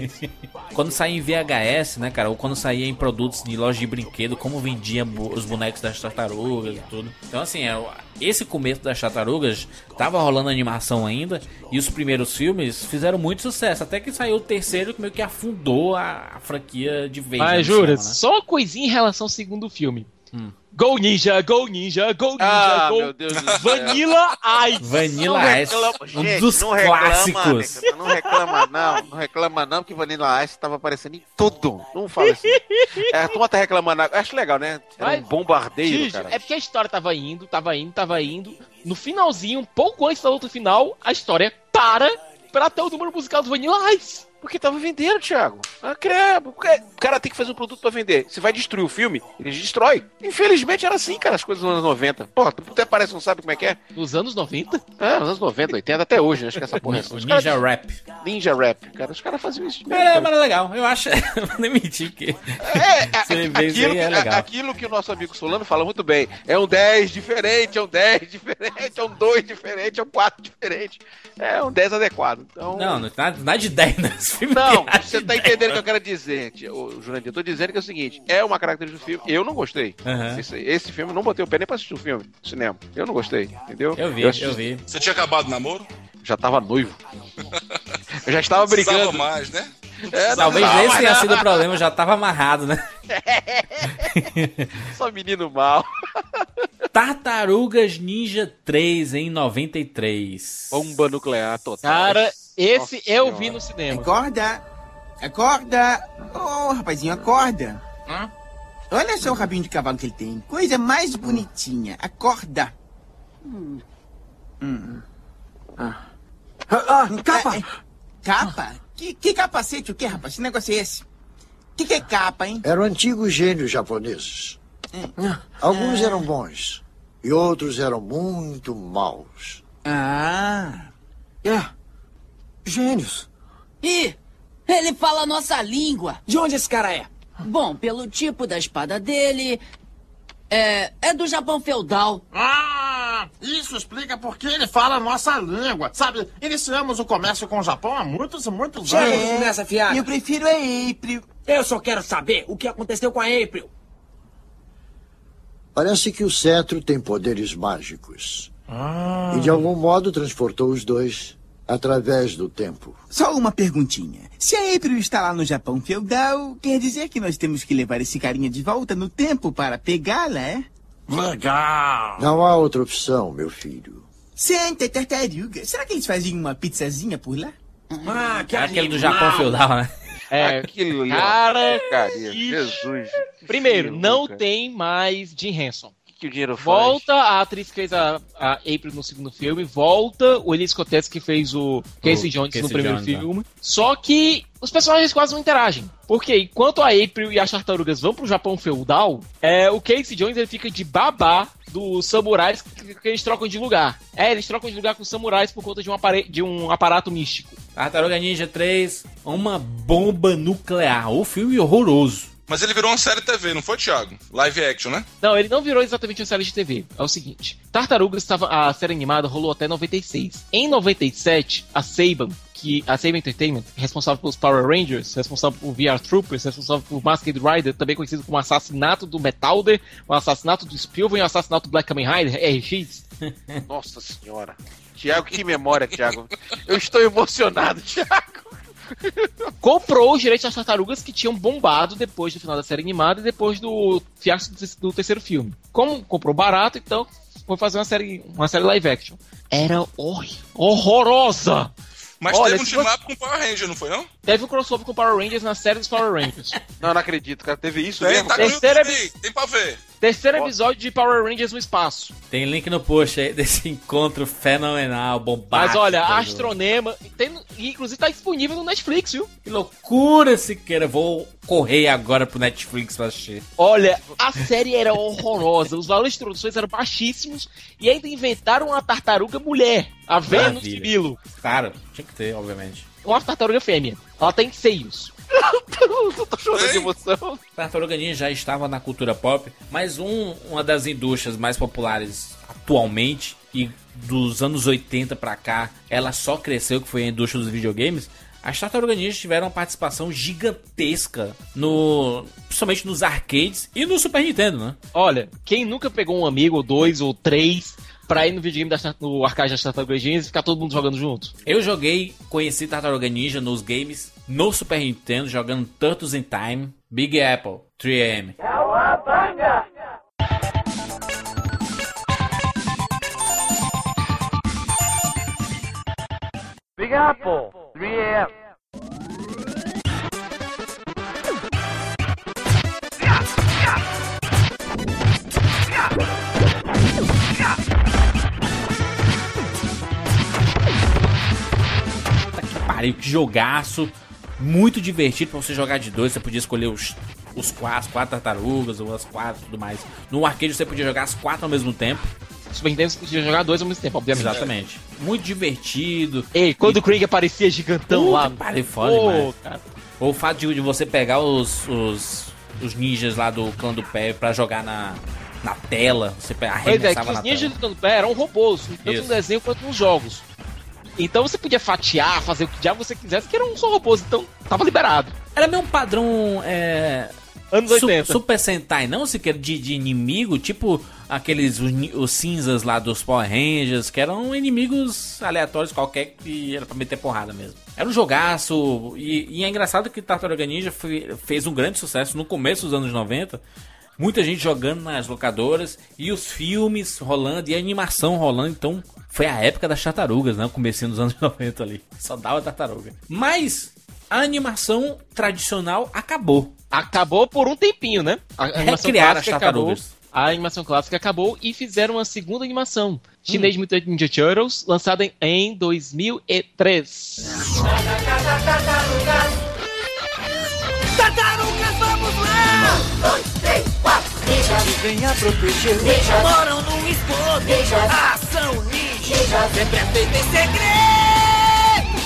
Quando saía em V H S, né, cara, ou quando saía em produtos de loja de brinquedo, como vendia bu- os bonecos das tartarugas e tudo. Então, assim, é, esse começo das tartarugas tava rolando animação ainda, e os primeiros filmes fizeram muito sucesso, até que saiu o terceiro que meio que afundou a, a franquia de vez. Mas, no Juras, cinema, né? só uma coisinha em relação ao segundo filme. Hum. Go Ninja, Go Ninja, Go Ninja, Ah, Go... meu Deus do céu. Vanilla Ice. Vanilla Não Ice, reclama- um gente, dos não reclama, clássicos. Amiga, não reclama não, não reclama não, que Vanilla Ice tava aparecendo em tudo. Não fala assim. É, a turma tá reclamando, eu acho legal, né? Era um Mas, bombardeiro, Gigi, cara. é porque a história tava indo, tava indo, tava indo. No finalzinho, um pouco antes da luta final, a história para pra ter o número musical do Vanilla Ice. Porque tava vendendo, Thiago. Ah, credo. Porque o cara tem que fazer um produto pra vender. Se vai destruir o filme, ele destrói. Infelizmente era assim, cara, as coisas nos anos noventa. Porra, tu até parece que não sabe como é que é. Nos anos noventa? É, nos anos noventa, oitenta, até hoje, acho que essa porra é assim. O Os Ninja caras- Rap. Ninja Rap, cara. Os caras faziam isso mesmo. Mas, é- cara. mas é legal, eu acho. Vou nem mentir que. É, Você a- vê isso aquilo, aí, é que, legal. aquilo que o nosso amigo Solano fala muito bem. É um dez diferente, é um dez diferente, é um dois diferente, é um quatro diferente. É um dez adequado. Então... Não, não nada, nada de dez nesse filme. Não, você tá entendendo o que eu quero dizer, tio, Jurandir. Eu tô dizendo que é o seguinte: é uma característica do filme. Eu não gostei. Uhum. Esse, esse filme, eu não botei o pé nem pra assistir o filme no cinema. Eu não gostei, entendeu? Eu vi, eu, assisti- vi. Você tinha acabado o namoro? Já tava noivo. Eu já estava Precisava brigando. mais, né? É, não Talvez precisava esse mais tenha nada. sido o problema, eu já tava amarrado, né? Só menino mal. Tartarugas Ninja três em noventa e três. Bomba nuclear total. Cara, esse Nossa eu senhora. vi no cinema. Acorda! Acorda! Ô, oh, rapazinho, acorda! Hã? Olha só o rabinho de cavalo que ele tem. Coisa mais bonitinha. Acorda! Hum. Hum. Ah, ah, capa! É, é, capa? Que, que capacete? O que, rapaz? Que negócio é esse? O que, que é capa, hein? Eram antigos gênios japoneses. Alguns eram bons e outros eram muito maus. Ah. É. Gênios. Ih, ele fala a nossa língua. De onde esse cara é? Bom, pelo tipo da espada dele, é, é do Japão feudal. Ah, isso explica por que ele fala a nossa língua. Sabe, iniciamos o comércio com o Japão há muitos e muitos Chega anos. é. nessa fiada. Eu prefiro a April. Eu só quero saber o que aconteceu com a April. Parece que o cetro tem poderes mágicos. Ah. E de algum modo transportou os dois através do tempo. Só uma perguntinha. Se a April está lá no Japão feudal, quer dizer que nós temos que levar esse carinha de volta no tempo para pegá-la, é? Legal. Não há outra opção, meu filho. Santa tartaruga. Será que eles faziam uma pizzazinha por lá? Ah, que É aquele do Japão feudal, né? É, Aquilo ali, ó. cara, Porcaria. que- Jesus. que primeiro, filme, não cara. tem mais Jim Henson. O que, que o dinheiro faz? Volta a atriz que fez a, a April no segundo filme, volta o Elise Cotes que fez o Casey Jones Casey no primeiro Jones, filme. Só que os personagens quase não interagem. Porque enquanto a April e as tartarugas vão pro Japão feudal, é, o Casey Jones ele fica de babá dos samurais que, que eles trocam de lugar. É, eles trocam de lugar com os samurais por conta de um, apare- de um aparato místico. Tartaruga Ninja três, uma bomba nuclear. O filme horroroso. Mas ele virou uma série T V, não foi, Thiago? Live action, né? Não, ele não virou exatamente uma série de T V. É o seguinte, Tartarugas estava, a série animada rolou até noventa e seis. Em noventa e sete, a Saban, que a Saban Entertainment, responsável pelos Power Rangers, responsável por V R Troopers, responsável por Masked Rider, também conhecido como assassinato do Metalder, o assassinato do Spielberg e o assassinato do Black Kamen Rider, R X. Nossa senhora. Tiago, que memória, Tiago. Eu estou emocionado, Tiago. Comprou os direitos das tartarugas que tinham bombado depois do final da série animada e depois do fiasco do terceiro filme. Como comprou barato, então foi fazer uma série, uma série live action. Era hor- horrorosa! Mas Olha, teve um se team-up com Power Ranger, não foi, não? Teve um crossover com Power Rangers na série dos Power Rangers. Não, não acredito, cara. Teve isso Tem, mesmo? tá no Terceira YouTube epi- aí, tem pra ver. Terceiro episódio de Power Rangers no espaço. Tem link no post aí desse encontro fenomenal, bombástico. Mas olha, do- Astronema, tem, e inclusive tá disponível no Netflix, viu? Que loucura, Siqueira. Vou correr agora pro Netflix pra assistir. Olha, a série era horrorosa, os valores de introduções eram baixíssimos e ainda inventaram uma tartaruga mulher, a Venus Maravilha. Sibilo. Claro, tinha que ter, obviamente. Uma tartaruga fêmea. Ela tem seios. Eu tô chorando de emoção. Tartaruga Ninja já estava na cultura pop, mas um, uma das indústrias mais populares atualmente e dos anos oitenta pra cá, ela só cresceu, que foi a indústria dos videogames. As Tartaruga Ninja tiveram uma participação gigantesca, no, principalmente nos arcades e no Super Nintendo, né? Olha, quem nunca pegou um amigo, ou dois, ou três, pra ir no videogame, das, tar- no arcade das Tartarugas Ninja e ficar todo mundo jogando junto? Eu joguei, conheci Tartaruga Ninja nos games, no Super Nintendo, jogando Turtles in Time, Big Apple, três A M. Big Apple, três A M. Que pariu, que jogaço. Muito divertido pra você jogar de dois. Você podia escolher os, os quatro, as quatro tartarugas ou as quatro e tudo mais. No arcade você podia jogar as quatro ao mesmo tempo. Super Nintendo você podia jogar dois ao mesmo tempo, obviamente. Exatamente. Muito divertido. Ei, quando o Krieg aparecia gigantão lá. Pariu, foda Pô, demais. cara. Ou o fato de, de você pegar os, os, os ninjas lá do clã do pé pra jogar na, na tela. Você pe- Pois é, que arremessava os na ninjas tela. do Clã do Pé eram robôs, tanto Isso. no desenho quanto nos jogos. Então você podia fatiar, fazer o que diabo você quisesse, que eram só robôs, então tava liberado. Era meio um padrão... É... Anos Su- oitenta. Super Sentai, não, se quer de, de inimigo, tipo aqueles os, ni- os cinzas lá dos Power Rangers, que eram inimigos aleatórios qualquer que era pra meter porrada mesmo. Era um jogaço, e, e é engraçado que Tartaruga Ninja foi- fez um grande sucesso no começo dos anos noventa, muita gente jogando nas locadoras e os filmes rolando e a animação rolando, então foi a época das tartarugas, né? O comecinho dos anos noventa ali, só dava tartaruga. Mas a animação tradicional acabou. Acabou por um tempinho, né? A animação Recriaram as clássica tartarugas. acabou. A animação clássica acabou e fizeram uma segunda animação, Teenage Mutant Ninja Turtles, lançada em dois mil e três. Tartarugas, vamos lá! Um, dois, três, quatro. Ninja vivem a proteger. Ninja moram no esgoto. Ninja ação ninja. Ninja sempre é feita em segredo.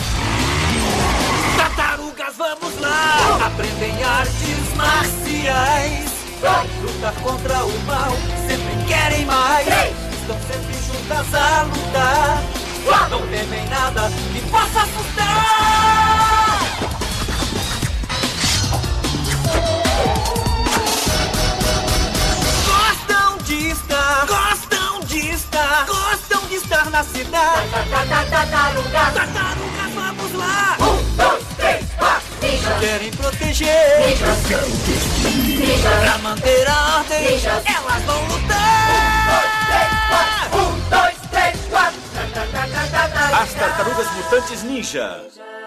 Tartarugas, vamos lá! Aprendem artes marciais. Lutar contra o mal, sempre querem mais. Estão sempre juntas a lutar. Não temem nada que possa assustar. Gostam de estar, gostam de estar, gostam de estar na cidade. Tartarugas, tartarugas, vamos lá! Um, dois, três, quatro. Ninjas querem proteger. Ninjas pra manter a ordem. Ninjas. Elas vão lutar. Um, dois, três, quatro. As Tartarugas Mutantes Ninja.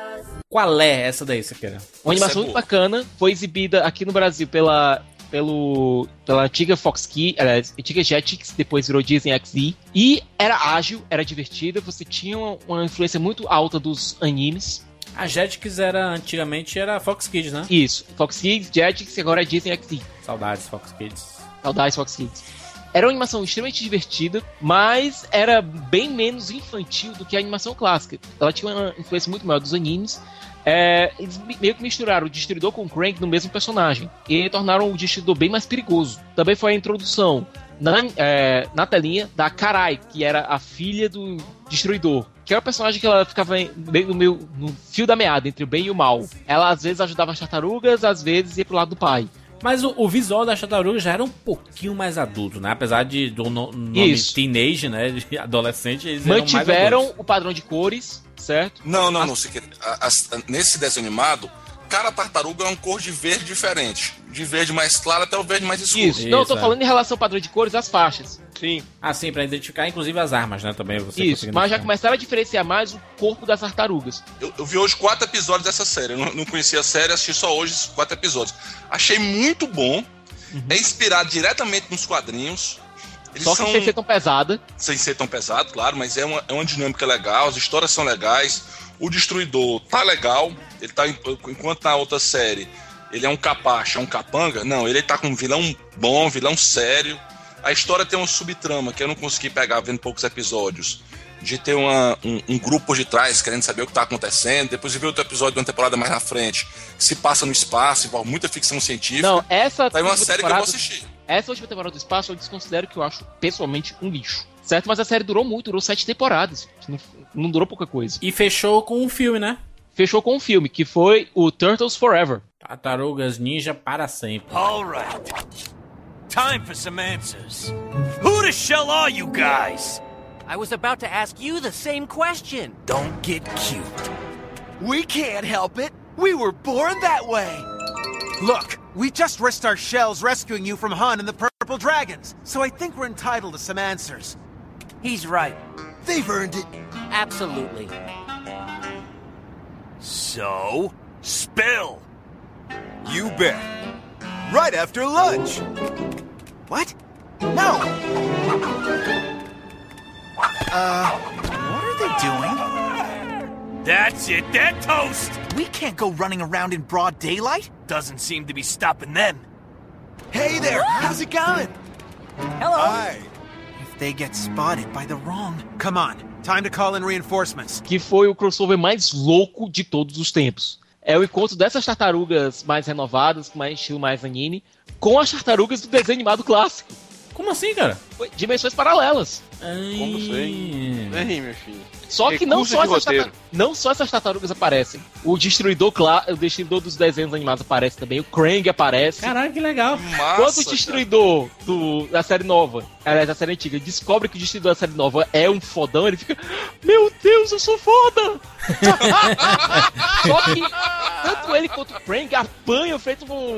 Qual é essa daí, Siqueira? Uma animação muito bacana, foi exibida aqui no Brasil pela, pelo, pela antiga Fox Kids, aliás, antiga Jetix, depois virou Disney X D. E era ágil, era divertida, você tinha uma, uma influência muito alta dos animes. A Jetix era, antigamente, era Fox Kids, né? Isso, Fox Kids, Jetix e agora é Disney X D. Saudades Fox Kids. Saudades Fox Kids. Era uma animação extremamente divertida, mas era bem menos infantil do que a animação clássica. Ela tinha uma influência muito maior dos animes. É, eles meio que misturaram o Destruidor com o Krang no mesmo personagem. E tornaram o Destruidor bem mais perigoso. Também foi a introdução na, é, na telinha da Karai, que era a filha do Destruidor. Que era o personagem que ela ficava bem no, meio, no fio da meada, entre o bem e o mal. Ela às vezes ajudava as tartarugas, às vezes ia pro lado do pai. Mas o, o visual das tartarugas já era um pouquinho mais adulto, né? Apesar de do no, nome Isso. teenage, né? De adolescente, eles mantiveram eram mais o padrão de cores, certo? Não, não, não. As... As, nesse desenho animado, cada tartaruga é uma cor de verde diferente. De verde mais claro até o verde mais escuro. Isso. Não, eu tô é. falando em relação ao padrão de cores das faixas. Sim. Ah, sim, pra identificar inclusive as armas, né? Também você Isso, mas já começaram a diferenciar mais o corpo das tartarugas. Eu, eu vi hoje quatro episódios dessa série. Eu não, não conhecia a série, assisti só hoje esses quatro episódios. Achei muito bom. Uhum. É inspirado diretamente nos quadrinhos. Eles Só que são... sem ser tão pesada. Sem ser tão pesado, claro, mas é uma, é uma dinâmica legal, as histórias são legais. O Destruidor tá legal. Ele tá, enquanto na outra série ele é um capacha, é um capanga. Não, ele tá com um vilão bom, vilão sério. A história tem uma subtrama que eu não consegui pegar vendo poucos episódios. De ter uma, um, um grupo por detrás querendo saber o que tá acontecendo. Depois de ver outro episódio de uma temporada mais na frente, que se passa no espaço, envolve muita ficção científica. Não, essa tá uma série que eu vou assistir. Essa última temporada do espaço eu desconsidero, que eu acho pessoalmente um lixo. Certo? Mas a série durou muito, durou sete temporadas. Não, não durou pouca coisa. E fechou com um filme, né? Fechou com um filme, que foi o Turtles Forever. Tartarugas Ninja para sempre. Alright. Time for some answers. Who the shell are you guys? I was about to ask you the same question. Don't get cute. We can't help it. We were born that way. Look, we just risked our shells rescuing you from Hun and the Purple Dragons, so I think we're entitled to some answers. He's right. They've earned it. Absolutely. So, spill. You bet. Right after lunch. What? No! Uh, what are they doing? That's it, they're toast! We can't go running around in broad daylight. Doesn't seem to be stopping them. Hey there, how's it going? Hello. Hi. If they get spotted by the wrong... Come on, time to call in reinforcements. Que foi o crossover mais louco de todos os tempos. É o encontro dessas tartarugas mais renovadas, com mais estilo mais anime, com as tartarugas do desenho animado clássico. Como assim, cara? Foi dimensões paralelas. Como assim? Ei, meu filho. Só que não só, essas tartar... não só essas tartarugas aparecem. O Destruidor, clá... o Destruidor dos desenhos animados aparece também. O Krang aparece. Caralho, que legal. Massa, quando o Destruidor do... da série nova, aliás, da série antiga, descobre que o Destruidor da série nova é um fodão, ele fica: meu Deus, eu sou foda! Só que tanto ele quanto o Krang apanham feito um...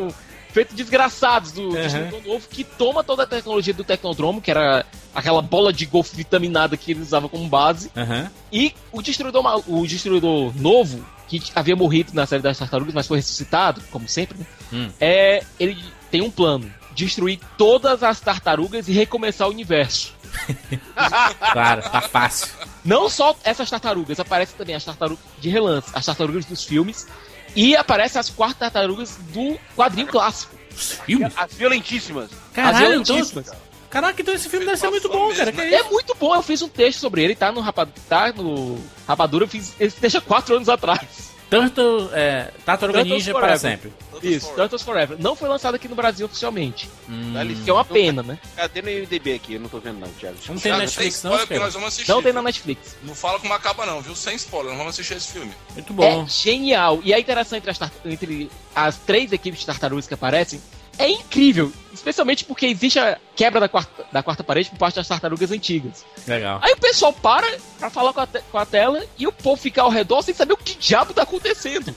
efeitos desgraçados do Uhum. Destruidor Novo, que toma toda a tecnologia do Tecnodromo, que era aquela bola de golfe vitaminada que ele usava como base. Uhum. E o Destruidor, ma- o Destruidor Novo, que havia morrido na série das Tartarugas, mas foi ressuscitado, como sempre, né? Hum. É, ele tem um plano: destruir todas as tartarugas e recomeçar o universo. Claro, tá fácil. Não só essas tartarugas, aparecem também as tartarugas de relance, as tartarugas dos filmes, e aparecem as quatro tartarugas do quadrinho clássico. Filmes? As violentíssimas. Caralho, as violentíssimas. então- Caraca, então esse filme deve ser muito bom, cara. Que É isso? muito bom, eu fiz um texto sobre ele, tá no, Rapa, tá no Rapadura, eu fiz esse texto há quatro anos atrás. Tanto é, Tartaruga Turtles Ninja Forever. para sempre. Isso, Turtles Forever. Não foi lançado aqui no Brasil oficialmente. Hum. Que é uma pena, né? Cadê no I M D B aqui? Eu não tô vendo não, Thiago. Não tem Thiago, Netflix tem não, spoiler, porque cara? nós vamos assistir. Não tem na Netflix. Não fala como acaba não, viu? Sem spoiler, nós vamos assistir esse filme. Muito bom. É genial. E a interação entre as, tar- entre as três equipes de tartarugas que aparecem é incrível. Especialmente porque existe a quebra da quarta, da quarta parede por parte das tartarugas antigas. Legal. Aí o pessoal para pra falar com a, te- com a tela e o povo fica ao redor sem saber o que diabo tá acontecendo.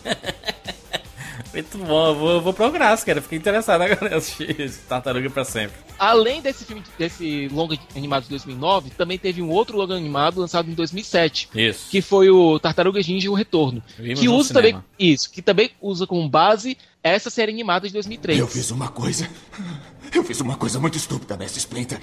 Muito bom, eu vou, eu vou procurar, cara. Fiquei interessado agora em assistir esse Tartaruga pra sempre. Além desse filme, desse longa animado de dois mil e nove, também teve um outro longa animado lançado em dois mil e sete. Isso. Que foi o Tartarugas Ninja: O Retorno. Vimos Que no usa cinema. também isso, que também usa como base essa série animada de dois mil e três. Eu fiz uma coisa. Eu fiz uma coisa muito estúpida, mestre Splinter.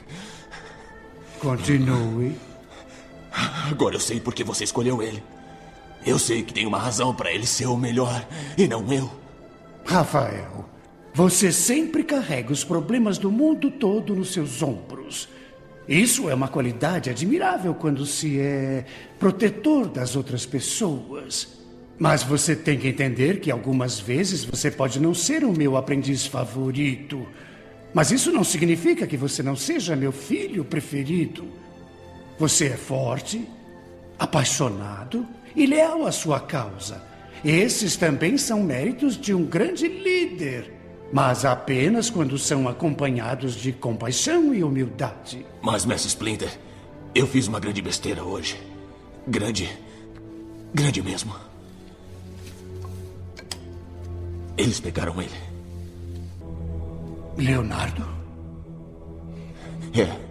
Continue. Agora eu sei por que você escolheu ele. Eu sei que tem uma razão pra ele ser o melhor e não eu. Rafael, você sempre carrega os problemas do mundo todo nos seus ombros. Isso é uma qualidade admirável quando se é protetor das outras pessoas. Mas você tem que entender que algumas vezes você pode não ser o meu aprendiz favorito. Mas isso não significa que você não seja meu filho preferido. Você é forte, apaixonado e leal à sua causa. Esses também são méritos de um grande líder, mas apenas quando são acompanhados de compaixão e humildade. Mas, mestre Splinter, eu fiz uma grande besteira hoje. Grande. Grande mesmo. Eles pegaram ele. Leonardo? É.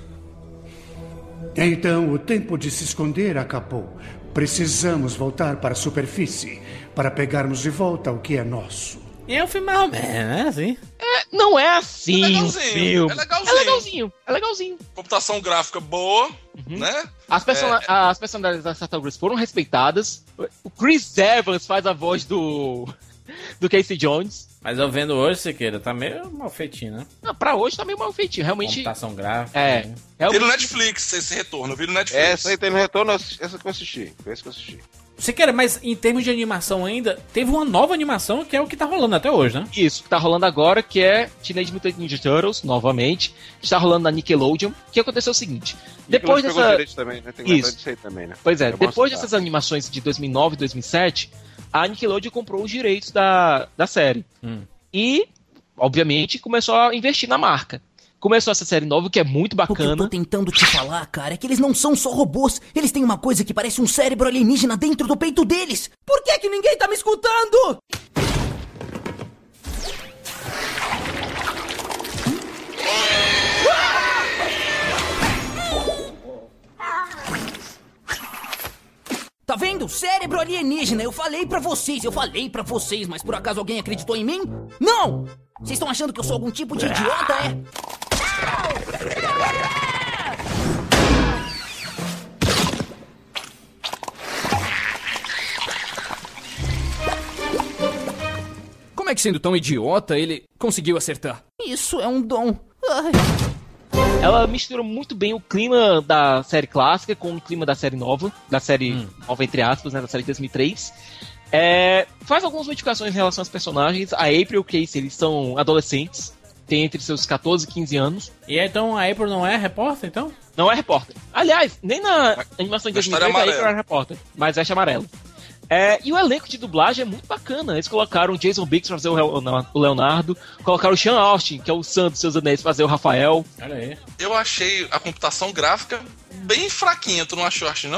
Então o tempo de se esconder acabou. Precisamos voltar para a superfície para pegarmos de volta o que é nosso. E é um filme mais ou menos, né? Assim. É, não é assim É o legalzinho, filme. é legalzinho. É legalzinho, é legalzinho. Computação gráfica boa, né? As, person É, as personalidades das tartarugas foram respeitadas. O Chris Evans faz a voz do do Casey Jones. Mas eu vendo hoje, Siqueira, tá meio mal feitinho, né? Não, pra hoje tá meio mal feitinho, realmente. Computação gráfica. É. né? realmente... Vi no Netflix esse retorno, eu vi no Netflix. Essa aí tem no retorno, essa que eu assisti. Foi essa que eu assisti. Siqueira, mas em termos de animação ainda, teve uma nova animação que é o que tá rolando até hoje, né? Isso, que tá rolando agora, que é Teenage Mutant Ninja Turtles, novamente. Está rolando na Nickelodeon. O que aconteceu é o seguinte. Depois pegou dessa... direito também, né? Tem que lembrar Isso. disso aí também, né? Pois é, É bom depois citar. dessas animações de dois mil e nove e dois mil e sete, a Nickelodeon comprou os direitos da, da série. Hum. E, obviamente, começou a investir na marca. Começou essa série nova, que é muito O que eu bacana. tô tentando te falar, cara, é que eles não são só robôs. Eles têm uma coisa que parece um cérebro alienígena dentro do peito deles. Por que que ninguém tá me escutando? Tá vendo? Cérebro alienígena. Eu falei pra vocês, eu falei pra vocês, mas por acaso alguém acreditou em mim? Não! Vocês estão achando que eu sou algum tipo de idiota, é? Como é que, sendo tão idiota, ele conseguiu acertar? Isso é um dom. Ai. Ela mistura muito bem o clima da série clássica com o clima da série nova, da série Hum. nova entre aspas, né, da série de dois mil e três. É, faz algumas modificações em relação aos personagens. A April e o Casey, eles são adolescentes, têm entre seus catorze e quinze anos. E aí, então a April não é repórter, então? Não é repórter. Aliás, nem na animação de dois mil e três a história April era repórter, mas veste amarelo. É, e o elenco de dublagem é muito bacana. Eles colocaram o Jason Biggs pra fazer o Leonardo, colocaram o Sean Austin, que é o Sam dos Seus Anéis, pra fazer o Rafael. Olha aí. Eu achei a computação gráfica bem fraquinha, tu não achou, acho não?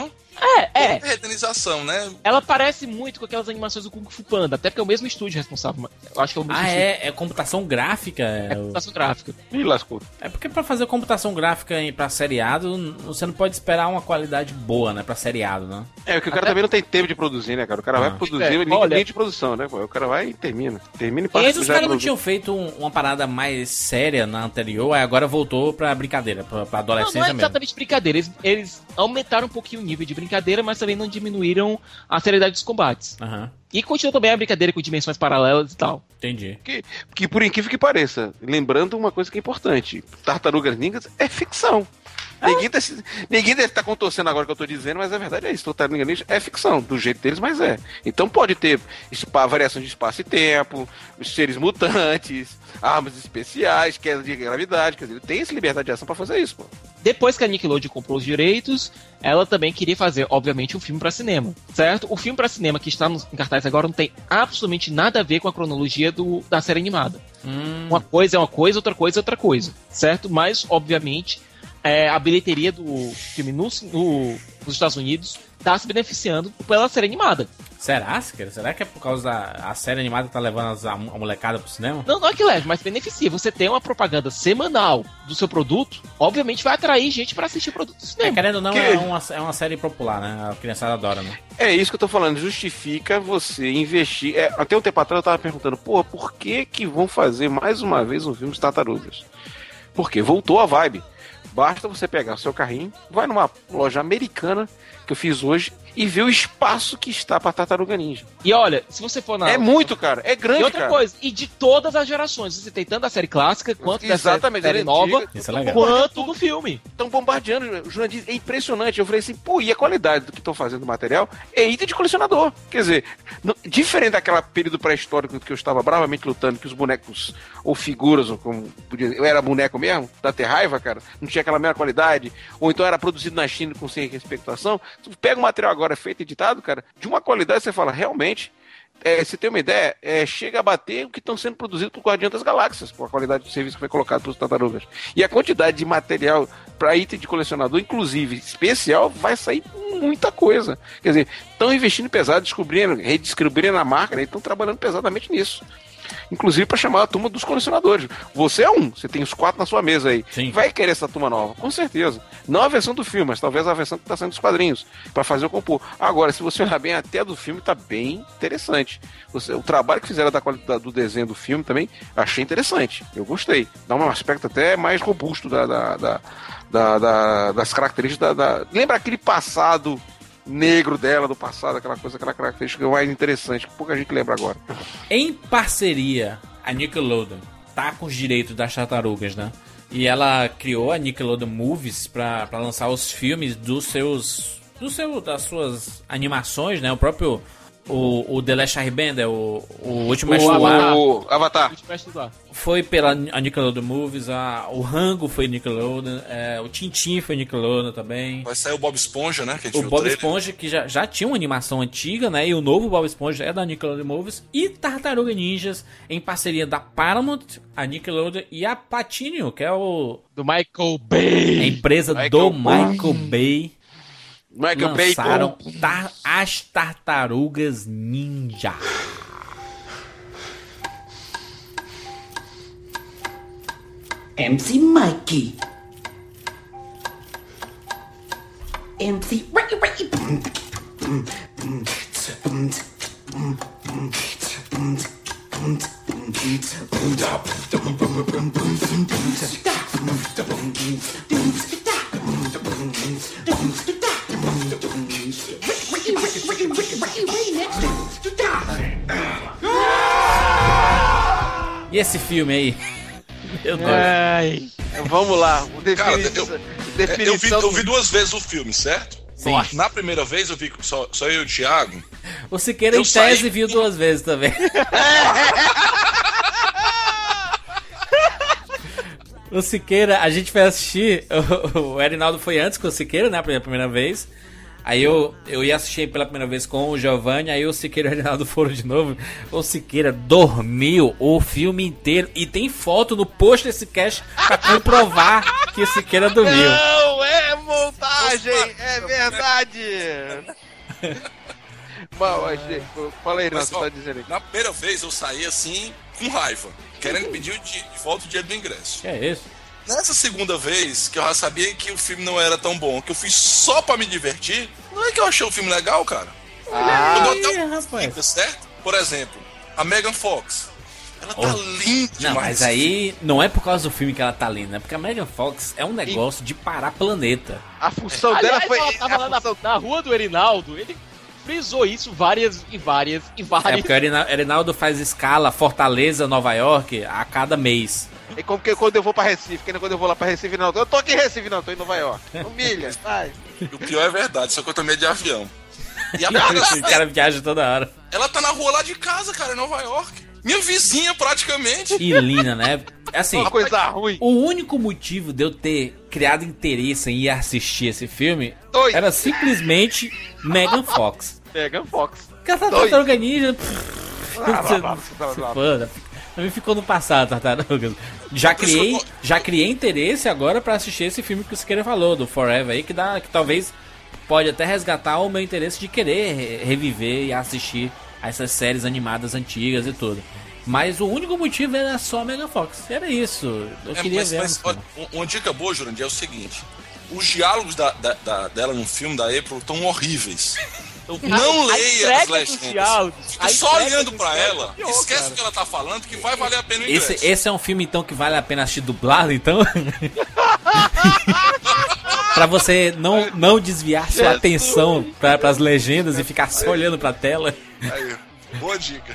É, é. Retendização, né? Ela parece muito com aquelas animações do Kung Fu Panda, até porque é o mesmo estúdio responsável. Eu acho que é o mesmo Ah, estúdio. é, é computação gráfica? É computação gráfica. Ih, lascou. É porque pra fazer computação gráfica em- pra seriado, você não pode esperar uma qualidade boa, né? Pra seriado, né? É, porque o cara também não tem tempo de produzir, né, cara? O cara vai produzir, É, ele olha- nem de produção, né? pô? O cara vai e termina. Termina e E passa antes os já caras não produz. tinham feito um- uma parada mais séria na anterior, aí agora voltou pra brincadeira, pra, pra Não, adolescência não é mesmo. exatamente brincadeira. Eles, eles aumentaram um pouquinho o nível de brincadeira, mas também não diminuíram a seriedade dos combates. Aham, E continua também a brincadeira com dimensões paralelas e tal. entendi. Que, que por incrível que pareça, lembrando uma coisa que é importante, Tartarugas Ninjas é ficção. Ninguém tá, se- ninguém deve estar contorcendo agora o que eu tô dizendo, mas a verdade é isso. Tartarugas Ninjas é ficção, do jeito deles, mas é. Então pode ter espa- variação de espaço e tempo, os seres mutantes, armas especiais, queda de gravidade, quer dizer, tem essa liberdade de ação pra fazer isso, pô. Depois que a Nickelodeon comprou os direitos, ela também queria fazer, obviamente, um filme pra cinema, certo? O filme pra cinema que está nos, em cartaz agora não tem absolutamente nada a ver com a cronologia do, da série animada. Hum. Uma coisa é uma coisa, outra coisa é outra coisa, certo? Mas, obviamente, é, a bilheteria do filme no, no, nos Estados Unidos está se beneficiando pela série animada. Será, Siqueira? Será que é por causa da a série animada que tá levando as- a, a molecada pro cinema? Não, não é que leve, mas beneficia. Você tem uma propaganda semanal do seu produto, obviamente vai atrair gente pra assistir o produto do cinema. É, querendo ou não, Que- é uma, é uma série popular, né? A criançada adora, né? É isso que eu tô falando, justifica você investir. É, até um tempo atrás eu tava perguntando, pô, por que que vão fazer mais uma vez um filme de tartarugas? Porque voltou a vibe. Basta você pegar o seu carrinho, vai numa loja americana, que eu fiz hoje, e ver o espaço que está pra Tartaruga Ninja. E olha, se você for na... É muito, cara, é grande, E outra cara. coisa, e de todas as gerações, você tem tanto da série clássica, quanto da série, Exatamente, série ela é nova, antiga. Isso é legal. quanto do filme. Estão bombardeando, Jurandir, é impressionante. Eu falei assim, pô, e a qualidade do que estão fazendo do material é item de colecionador. Quer dizer, não- diferente daquela período pré-histórico que eu estava bravamente lutando, que os bonecos, ou figuras, ou como podia, eu era boneco mesmo, da ter raiva, cara, não tinha aquela mesma qualidade, ou então era produzido na China com sem respeitação. Tu pega o material agora feito e editado, cara, de uma qualidade, você fala, realmente. É, se tem uma ideia, é, chega a bater o que estão sendo produzidos por Guardião das Galáxias, por a qualidade de serviço que foi colocado pelos tartarugas. E a quantidade de material para item de colecionador, inclusive especial, vai sair muita coisa. Quer dizer, estão investindo pesado, descobrindo, redescobrindo a marca, né? Estão trabalhando pesadamente nisso. Inclusive para chamar a turma dos colecionadores. Você é um, você tem os quatro na sua mesa aí. Sim. Vai querer essa turma nova, com certeza. Não a versão do filme, mas talvez a versão que está sendo dos quadrinhos, para fazer o compor. Agora, se você olhar bem, até a do filme tá bem interessante. Você- o trabalho que fizeram da qualidade do desenho do filme também, achei interessante. Eu gostei. Dá um aspecto até mais robusto da, da- da- da- da- das características da, da- Lembra aquele passado negro dela, do passado, aquela coisa, aquela característica mais interessante, que pouca gente lembra agora. Em parceria, a Nickelodeon tá com os direitos das tartarugas, né? E ela criou a Nickelodeon Movies pra, pra lançar os filmes dos seus, do seu, das suas animações, né? O próprio o, o The Last Airbender, o, o Último Mestre do Ar, O Avatar. foi pela a Nickelodeon Movies, a, o Rango foi Nickelodeon, é, o Tintin foi Nickelodeon também. Vai sair o Bob Esponja, né? Que a gente O viu Bob trailer. Esponja, que já, já tinha uma animação antiga, né? E o novo Bob Esponja é da Nickelodeon Movies. E Tartaruga Ninjas, em parceria da Paramount, a Nickelodeon e a Patinho, que é o... Do Michael Bay. A empresa Michael do Bay. Michael Bay. Michael Bay. Lançaram tar- as Tartarugas Ninja. M C Mikey. M C Ray Ray. E esse filme aí? Meu Deus. Ai. Vamos lá. O Cara, defini- eu, definição eu, vi, eu do- vi duas vezes o filme, certo? Sim. Na primeira vez eu vi só, só eu e o Thiago. O Siqueira Eu em tese saí- viu duas vezes também. O Siqueira, a gente foi assistir, o, o Erinaldo foi antes com o Siqueira, né, pela primeira vez. Aí eu, eu ia assistir pela primeira vez com o Giovanni, aí o Siqueira e o Erinaldo foram de novo. O Siqueira dormiu o filme inteiro e tem foto no post desse cast pra comprovar que o Siqueira dormiu. Não, é montagem. imagem, é verdade! Mal, achei. Fala aí, Renato, você tá dizendo aí. Na primeira vez eu saí assim, com raiva, querendo pedir de, de volta o dinheiro do ingresso. Que é isso? Nessa segunda vez, que eu já sabia que o filme não era tão bom, que eu fiz só pra me divertir, não é que eu achei o filme legal, cara. Ah, eu dou até um rapaz. fica, certo? Por exemplo, a Megan Fox. Ela Oh. tá linda Não, demais. mas aí não é por causa do filme que ela tá linda, é porque a Megan Fox é um negócio de parar planeta. A função Aliás, dela foi. ela tava lá na, na rua do Erinaldo, ele frisou isso várias e várias e É várias. porque o Erina- Erinaldo faz escala Fortaleza, Nova York a cada mês. É como que quando eu vou pra Recife, que quando eu vou lá pra Recife, não. Eu tô aqui em Recife, não, tô em Nova York. Humilha, vai. O pior é verdade, só que eu tô medo de avião. E a O cara viaja toda hora. ela tá na rua lá de casa, cara, em Nova York. Minha vizinha, praticamente. E linda, né? Assim, Uma coisa ruim. o único motivo de eu ter criado interesse em ir assistir esse filme Dois. era simplesmente Megan Fox. Megan Fox. Porque ela tá Dois. tartaruga ninja. Blá, blá, blá, blá, blá, blá. Foda. Pra mim ficou no passado, tartarugas. Já criei, já criei interesse agora pra assistir esse filme que o Siqueira falou, do Forever aí, que dá, que talvez pode até resgatar o meu interesse de querer re- reviver e assistir a essas séries animadas antigas e tudo. Mas o único motivo era só a Megan Fox. Era isso. Eu É, queria mas, ver. mas, ela no olha, filme. um- uma dica boa, Jurandir, é o seguinte: os diálogos da, da- da- dela no filme da April estão horríveis. Então, não a leia entrega as dos legendas. diálogos, Fica a só entrega olhando dos pra diálogos ela, é pior, esquece cara. o que ela tá falando, que vai valer a pena o ingresso. Esse, esse é um filme, então, que vale a pena assistir dublado, então? Pra você não, não desviar sua Jesus. atenção pra, pras legendas e ficar só olhando pra tela. Aí, boa dica.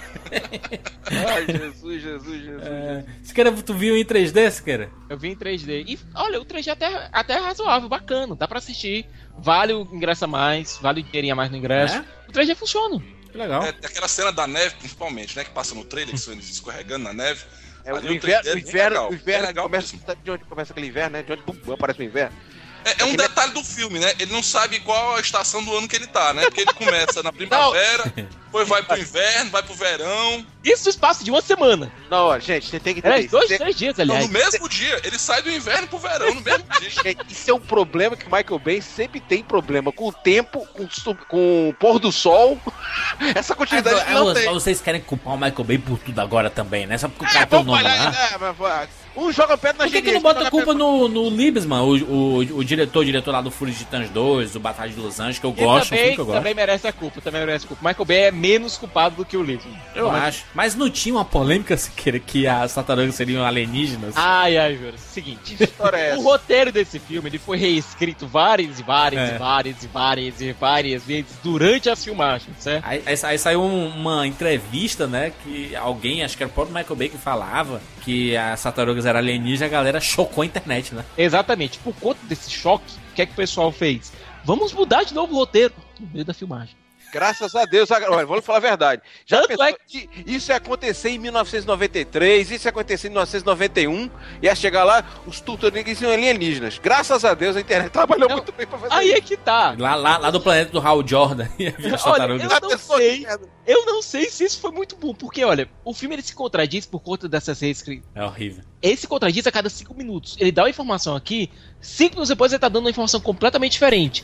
Ai, Jesus, Jesus, Jesus. É, Siqueira, tu viu em três D, Siqueira? Eu vi em três D. E olha, o três D até, até é razoável, bacana, dá pra assistir. Vale o ingresso a mais, vale o dinheirinho a mais no ingresso. É? O três D funciona. Que legal. É, aquela cena da neve, principalmente, né? Que passa no trailer, que são eles escorregando na neve. É, o Ali inverno, três D o é bem inverno, legal, o inverno bem legal começa, mesmo. sabe de onde começa aquele inverno, né? De onde bum, aparece o inverno. É, é um detalhe do filme, né? Ele não sabe qual a estação do ano que ele tá, né? Porque ele começa na primavera, depois vai pro inverno, vai pro verão. Isso no espaço de uma semana. Não, ó, gente, você tem que É, entender. dois, Você- três dias, Então, aliás. no mesmo dia, ele sai do inverno pro verão, no mesmo dia. Gente, isso é um problema que o Michael Bay sempre tem problema com o tempo, com o, su- com o pôr do sol. Essa continuidade Ah, ele não ah, tem. vocês querem culpar o Michael Bay por tudo agora também, né? Só porque o É, cara tem o vamos nome olhar, lá. né, mas, vai. Um joga pedra na Por que, que gente, não bota a joga culpa pedra- no, no Liebsman, o, o, o diretor, o diretor lá do Fúria de Titãs dois, do Batalha de Los Angeles, que eu Ele gosto, é um filme também, que eu gosto. também merece a culpa, também merece a culpa. Michael Bay é menos culpado do que o Liebman. Eu acho. Mas não tinha uma polêmica, Siqueira, que as tartarugas seriam alienígenas? Ai, ai, Júlio. Seguinte, história é o essa? roteiro desse filme ele foi reescrito várias e várias É. e várias e várias e várias vezes durante as filmagens, certo? Aí, aí, aí saiu um- uma entrevista, né, que alguém, acho que era o próprio Michael Bay que falava que as tartarugas eram alienígenas e a galera chocou a internet, né? Exatamente. Por conta desse choque, o que é que o pessoal fez? Vamos mudar de novo o roteiro no meio da filmagem. Graças a Deus, agora, olha, vou falar a verdade. Já Tanto pensou é que isso ia acontecer em mil novecentos e noventa e três, isso ia acontecer em mil novecentos e noventa e um, ia chegar lá, os tutoriais iam alienígenas. Graças a Deus, a internet trabalhou muito bem pra fazer Aí isso. é que tá. Lá, lá, lá do planeta do Hal Jordan. E as Olha, tartarugas. eu não sei, eu não sei se isso foi muito bom, porque olha, o filme ele se contradiz por conta dessas reescritas. É horrível. Ele se contradiz a cada cinco minutos. Ele dá uma informação aqui, cinco minutos depois ele tá dando uma informação completamente diferente.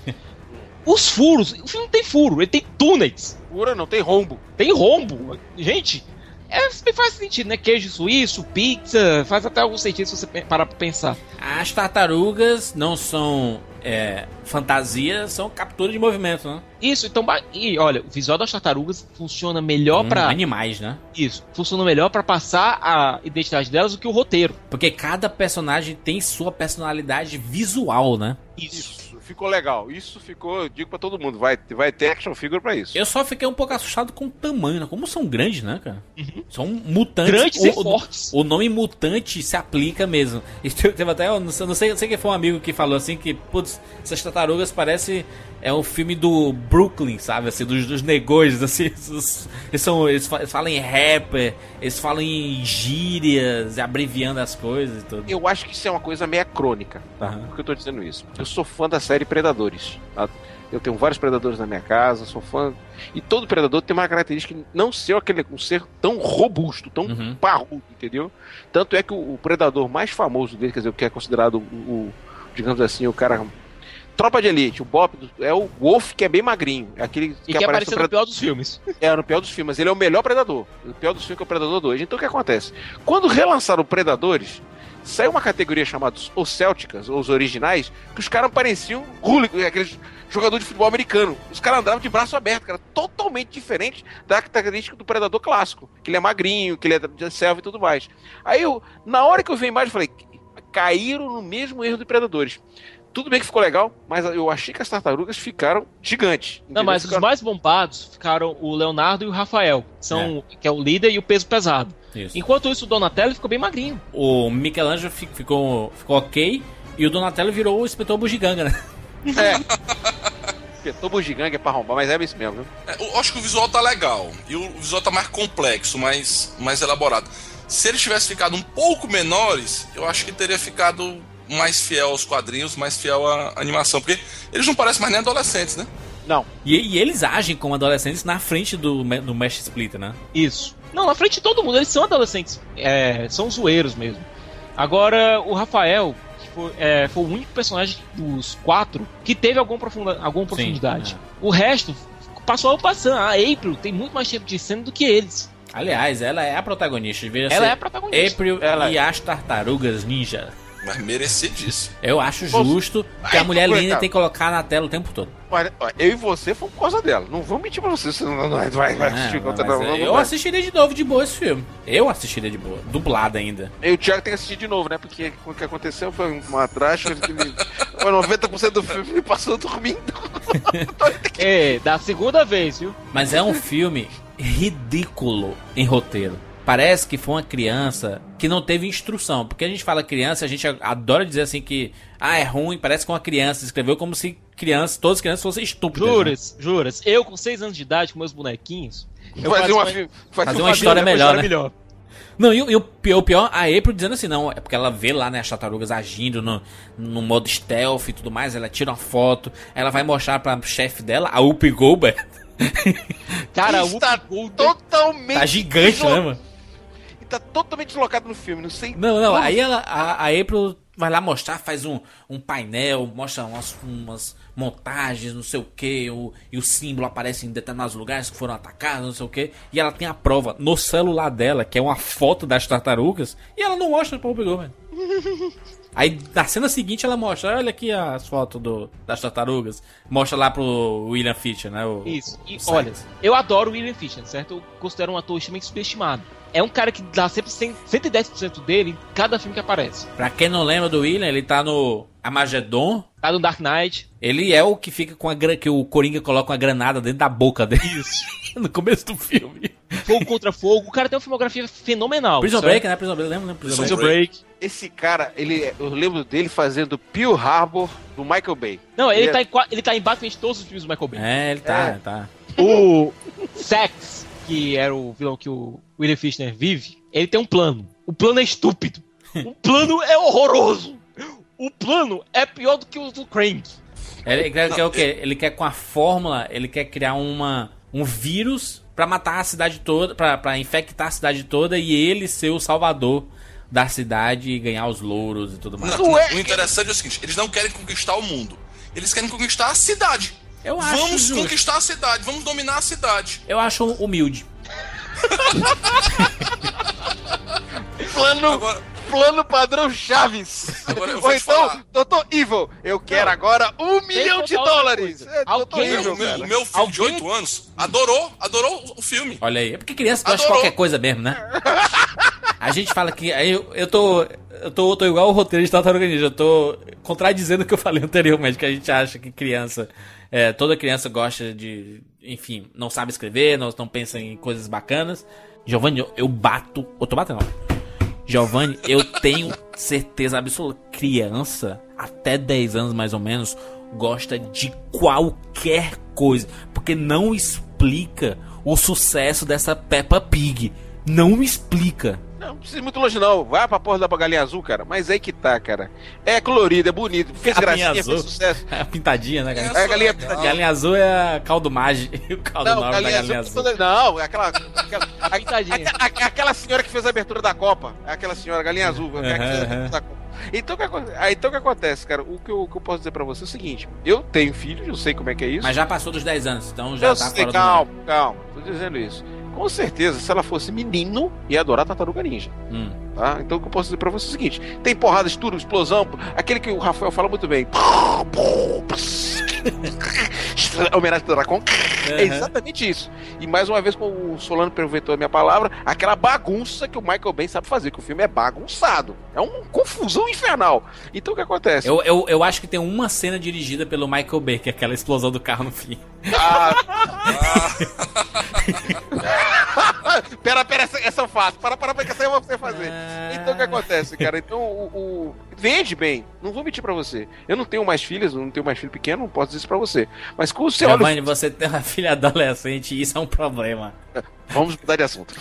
Os furos, o filme não tem furo, ele tem túneis. Fura, não tem rombo. Tem rombo. Gente, é, faz sentido, né? Queijo suíço, pizza, faz até algum sentido se você parar pra pensar. As tartarugas não são é, fantasia, são captura de movimento, né? Isso, então, ba- e olha, o visual das tartarugas funciona melhor Hum, pra. animais, né? Isso, funciona melhor pra passar a identidade delas do que o roteiro. Porque cada personagem tem sua personalidade visual, né? Isso, ficou legal. Isso ficou, eu digo pra todo mundo, vai, vai ter action figure pra isso. Eu só fiquei um pouco assustado com o tamanho, né? Como são grandes, né, cara? São mutantes. Grandes o, e o- fortes. O nome mutante se aplica mesmo. E te- teve até, eu não sei, não sei, não sei quem foi um amigo que falou assim que, putz, essas tartarugas parecem é um filme do Brooklyn, sabe? Assim, dos, dos negões, assim. Os- eles, são, eles, fa- eles falam em rapper, eles falam em gírias, abreviando as coisas e tudo. Eu acho que isso é uma coisa meio crônica, tá? Aham. Por que eu tô dizendo isso? Eu sou fã da série Predadores, tá? Eu tenho vários predadores na minha casa, sou fã. E todo predador tem uma característica de não ser aquele um ser tão robusto, tão Uhum. parrudo, entendeu? Tanto é que o, o predador mais famoso dele, quer dizer, o que é considerado o, o, digamos assim, o cara Tropa de Elite, o Bop é o Wolf, que é bem magrinho. É aquele e que, que aparece no, no pior dos filmes. É, no pior dos filmes. Ele é o melhor Predador. O pior dos filmes é o Predador dois. Então o que acontece? Quando relançaram Predadores, saiu uma categoria chamada Os Celticas, ou os originais, que os caras pareciam hooligans, aqueles jogadores de futebol americano. Os caras andavam de braço aberto, cara, totalmente diferente da característica do Predador clássico. Que ele é magrinho, que ele é de selva e tudo mais. Aí, eu, na hora que eu vi a imagem, eu falei, caíram no mesmo erro de Predadores. Tudo bem que ficou legal, mas eu achei que as tartarugas ficaram gigantes. Entendeu? Não, mas ficaram... os mais bombados ficaram o Leonardo e o Rafael, são, é. que é o líder e o peso pesado. Isso. Enquanto isso, o Donatello ficou bem magrinho. O Michelangelo ficou, ficou ok, e o Donatello virou o Inspetor Bugiganga, né? É. Inspetor Bugiganga é pra arrombar, mas é isso mesmo, viu? É, eu acho que o visual tá legal, e o visual tá mais complexo, mais, mais elaborado. Se eles tivessem ficado um pouco menores, eu acho que teria ficado mais fiel aos quadrinhos, mais fiel à animação, porque eles não parecem mais nem adolescentes, né? Não. E, e eles agem como adolescentes na frente do, do Mestre Splinter, né? Isso. Não, na frente de todo mundo, eles são adolescentes, é, são zoeiros mesmo. Agora, o Rafael que foi, é, foi o único personagem dos quatro que teve alguma, profunda, alguma profundidade. Sim, é. O resto passou ao passando. A April tem muito mais tempo de cena do que eles. Aliás, ela é a protagonista. Ela é a protagonista. April ela e as Tartarugas Ninja. Mas merecidíssimo. Eu acho justo Poxa. que a mulher linda tem que colocar na tela o tempo todo. Eu e você fomos por causa dela. Não vou mentir pra você, senão não vai, vai, vai assistir. Não, não, não, eu vai. assistiria de novo de boa esse filme. Eu assistiria de boa. Dublado ainda. E o Thiago tem que assistir de novo, né? Porque o que aconteceu foi uma trágica. Foi noventa por cento do filme ele passou dormindo. É, da segunda vez, viu? Mas é um filme ridículo em roteiro. Parece que foi uma criança que não teve instrução. Porque a gente fala criança, a gente adora dizer assim que ah, é ruim, parece que uma criança escreveu como se criança, todas as crianças fossem estúpidas. Juras, né? juras. Eu com seis anos de idade, com meus bonequinhos, eu fazia uma, uma, fazia fazer uma, uma história, melhor, uma história né? melhor. Não, e, e o, pior, o pior, a April dizendo assim, não, é porque ela vê lá, né, as tartarugas agindo no, no modo stealth e tudo mais, ela tira uma foto, ela vai mostrar pra chefe dela, a Whoopi Goldberg. Cara, a Whoopi Goldberg totalmente tá gigante, né, mano? Tá totalmente deslocado no filme, não sei. Não, não, como... aí ela, a, a April vai lá mostrar, faz um, um painel, mostra umas, umas montagens, não sei o que, o, e o símbolo aparece em determinados lugares que foram atacados, não sei o que, e ela tem a prova no celular dela, que é uma foto das tartarugas, e ela não mostra pra Whoopi Goldberg. Aí na cena seguinte ela mostra, olha aqui as fotos do, das tartarugas, mostra lá pro William Fichtner, né? O, Isso, e o olha, eu adoro o William Fichtner, certo? Eu considero um ator extremamente subestimado. É um cara que dá sempre cento e dez por cento dele em cada filme que aparece. Pra quem não lembra do William, ele tá no Armageddon. Tá no Dark Knight. Ele é o que fica com a que o Coringa coloca uma granada dentro da boca dele. Isso. No começo do filme. Fogo contra fogo. O cara tem uma filmografia fenomenal. Prison certo? Break, né? Prison Break, lembra? Né? Prison, Prison Break. Break. Esse cara, ele, eu lembro dele fazendo Pearl Harbor do Michael Bay. Não, ele, ele, tá, é... em, ele tá em basicamente todos os filmes do Michael Bay. É, ele tá, é. tá. O Sax, que era o vilão que o William Fichtner vive, ele tem um plano. O plano é estúpido. O plano é horroroso. O plano é pior do que o do Crank. Ele quer, quer o quê? Ele quer com a fórmula, ele quer criar uma, um vírus pra matar a cidade toda, pra, pra infectar a cidade toda e ele ser o salvador da cidade e ganhar os louros e tudo mais. Não, o interessante é o seguinte, eles não querem conquistar o mundo. Eles querem conquistar a cidade. Eu acho Vamos justo. conquistar a cidade, vamos dominar a cidade. Eu acho humilde. Plano, agora, plano padrão Chaves. Agora eu Ou vou então, falar. doutor Evil, eu quero não, agora um milhão de dólares. É, Alguém, Evil, o meu, o meu filho Alguém... de oito anos adorou, adorou o filme. Olha aí, é porque criança gosta de qualquer coisa mesmo, né? A gente fala que... Aí eu, eu, tô, eu tô, tô igual o roteiro de Tartaruga Ninja. Eu tô contradizendo o que eu falei anteriormente, que a gente acha que criança... É, toda criança gosta de... Enfim, não sabe escrever, não, não pensa em coisas bacanas. Giovanni, eu, eu bato... Eu tô batendo, não. Giovanni, eu tenho certeza absoluta. Criança, até dez anos mais ou menos, gosta de qualquer coisa. Porque não explica o sucesso dessa Peppa Pig. Não explica. Não precisa ir muito longe não, vai pra porra da galinha azul, cara. Mas aí que tá, cara. É colorido, é bonito, fez gracinha, fez sucesso. É a pintadinha, né, galinha? É a galinha pintadinha. Galinha azul é a caldo mágico. O caldo não, nome galinha da galinha azul. azul. Não, é aquela... aquela a, pintadinha. A, a, aquela senhora que fez a abertura da Copa. É aquela senhora, galinha azul. Uhum, que fez a abertura da Copa. Então o que, aco- aí, então o que acontece, cara? O que eu, o que eu posso dizer pra você é o seguinte: eu tenho filhos, eu sei como é que é isso. Mas já passou dos dez anos, então já eu tá sei, fora calma, do... calma, tô dizendo isso. Com certeza, se ela fosse menino, ia adorar Tartaruga Ninja. Hum. Tá? Então o que eu posso dizer pra você é o seguinte: tem porrada, turbo, explosão, aquele que o Rafael fala muito bem. Homenagem do Dracon. Uhum. É exatamente isso. E mais uma vez, como o Solano aproveitou a minha palavra, aquela bagunça que o Michael Bay sabe fazer, que o filme é bagunçado. É uma confusão infernal. Então o que acontece? Eu, eu, eu acho que tem uma cena dirigida pelo Michael Bay, que é aquela explosão do carro no fim. Ah, pera, pera, essa, essa eu faço. Para, para, para, que essa eu vou você fazer. Então o que acontece, cara? Então o, o. Vende bem. Não vou mentir pra você. Eu não tenho mais filhas, não tenho mais filho pequeno, não posso dizer isso pra você. Mas com o seu. Giovanni, olho... você tem uma filha adolescente e isso é um problema. Vamos mudar de assunto.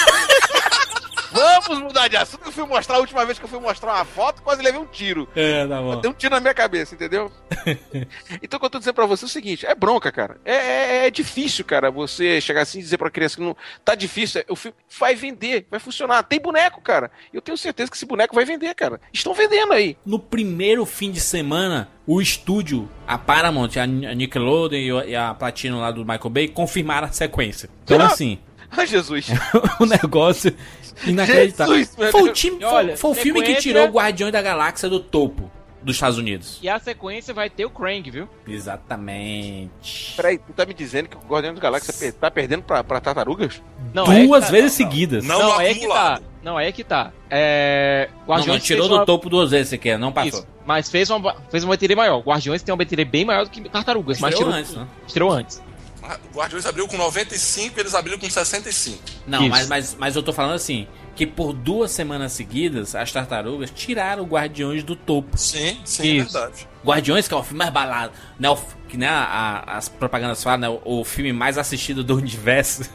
Vamos mudar de assunto. Eu fui mostrar a última vez que eu fui mostrar uma foto, quase levei um tiro. É, tá bom. Deu um tiro na minha cabeça, entendeu? Então o que eu tô dizendo pra você é o seguinte: é bronca, cara. É, é, é difícil, cara, você chegar assim e dizer pra criança que não tá difícil. O filme vai vender, vai funcionar. Tem boneco, cara. Eu tenho certeza que esse boneco vai vender, cara. Estão vendendo aí. No primeiro fim de semana, o estúdio, a Paramount, a Nickelodeon e a Platinum lá do Michael Bay confirmaram a sequência. Então, assim... Ai, Jesus. O negócio inacreditável. Jesus, foi o, time, olha, foi, foi o filme que tirou o Guardiões da Galáxia do topo dos Estados Unidos. E a sequência vai ter o Krang, viu? Exatamente. Peraí, tu tá me dizendo que o Guardiões da Galáxia tá perdendo pra, pra tartarugas? Não, Duas é tá, vezes não, seguidas. Não, não, não é que tá. Não, é que tá. É... Guardiões não, não, tirou do uma... topo duas vezes, você quer, não passou. Isso, mas fez uma, fez uma bateria maior. Guardiões tem uma bateria bem maior do que Tartarugas. Mas tirou antes, né? Tirou antes. O Guardiões abriu com noventa e cinco e eles abriram com sessenta e cinco. Não, mas, mas, mas eu tô falando assim, que por duas semanas seguidas, as tartarugas tiraram o Guardiões do topo. Sim, sim, Isso. é verdade. Guardiões, que é o filme mais balado, né? O, que né, a, a, as propagandas falam, né? O, o filme mais assistido do universo.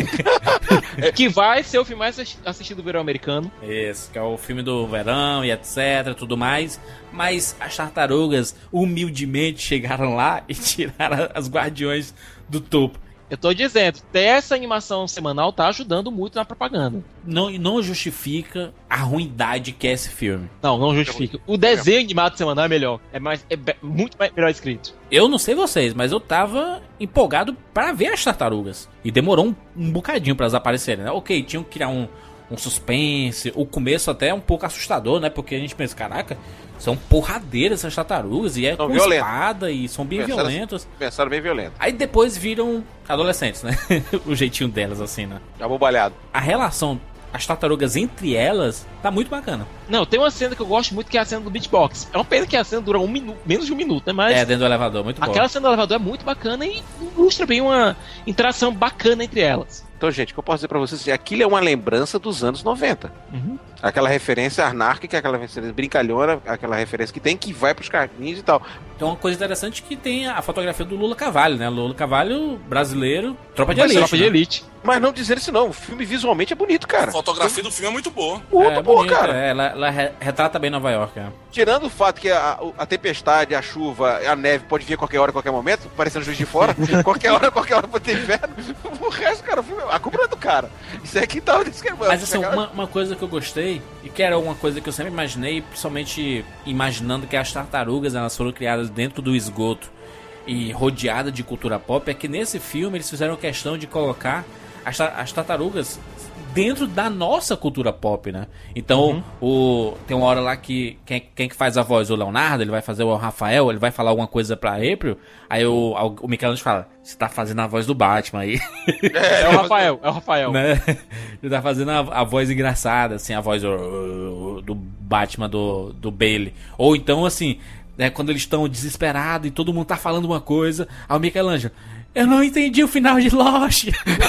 Que vai ser o filme mais assistido do verão americano. Isso, que é o filme do verão e etc, tudo mais. Mas as tartarugas humildemente chegaram lá e tiraram as Guardiões do topo. Eu tô dizendo, ter essa animação semanal tá ajudando muito na propaganda. Não, não justifica a ruindade que é esse filme. Não, não justifica. O desenho animado semanal é melhor. É, mais, é muito mais, melhor escrito. Eu não sei vocês, mas eu tava empolgado pra ver as tartarugas. E demorou um, um bocadinho pra elas aparecerem, né? Ok, tinham que criar um, um suspense. O começo até é um pouco assustador, né? Porque a gente pensa, caraca, são porradeiras essas tartarugas. E é são com violentas. espada e são bem Pensaram, violentas. Pensaram bem violentos. Aí depois viram adolescentes, né? O jeitinho delas, assim, né? Abobalhado. A relação, as tartarugas entre elas, tá muito bacana. Não, tem uma cena que eu gosto muito, que é a cena do beatbox. É uma pena que a cena dura um minuto, menos de um minuto, né? Mas é, dentro do elevador, muito bom. Aquela cena do elevador é muito bacana e ilustra bem uma interação bacana entre elas. Então, gente, o que eu posso dizer pra vocês é que aquilo é uma lembrança dos anos noventa. Uhum. Aquela referência anárquica, aquela referência brincalhona, aquela referência que tem, que vai pros carrinhos e tal. Então, uma coisa interessante é que tem a fotografia do Lula Carvalho, né? Lula Carvalho, brasileiro, tropa de Mas elite. Tropa né? de elite. Mas não dizer isso não, o filme visualmente é bonito, cara. A fotografia do filme é muito boa. Muito é, boa, bonito, cara. É, ela, ela retrata bem Nova York, é. Tirando o fato que a, a tempestade, a chuva, a neve pode vir a qualquer hora, a qualquer momento, parecendo Juiz de Fora, qualquer hora, qualquer hora pode ter inverno, o resto, cara, o filme, a culpa não é do cara. Isso é que tava descrevendo. Mas assim, uma, uma coisa que eu gostei, e que era uma coisa que eu sempre imaginei, principalmente imaginando que as tartarugas, elas foram criadas dentro do esgoto e rodeadas de cultura pop, é que nesse filme eles fizeram questão de colocar as, as tartarugas dentro da nossa cultura pop, né? Então, uhum. o, tem uma hora lá que quem, quem que faz a voz? O Leonardo, ele vai fazer o Rafael, ele vai falar alguma coisa pra April, aí o, o Michelangelo fala, você tá fazendo a voz do Batman aí. É, é o Rafael, é o Rafael. Né? Ele tá fazendo a, a voz engraçada, assim, a voz do, do Batman do, do Bailey. Ou então, assim, né, quando eles estão desesperados e todo mundo tá falando uma coisa, aí o Michelangelo, eu não entendi o final de Lost.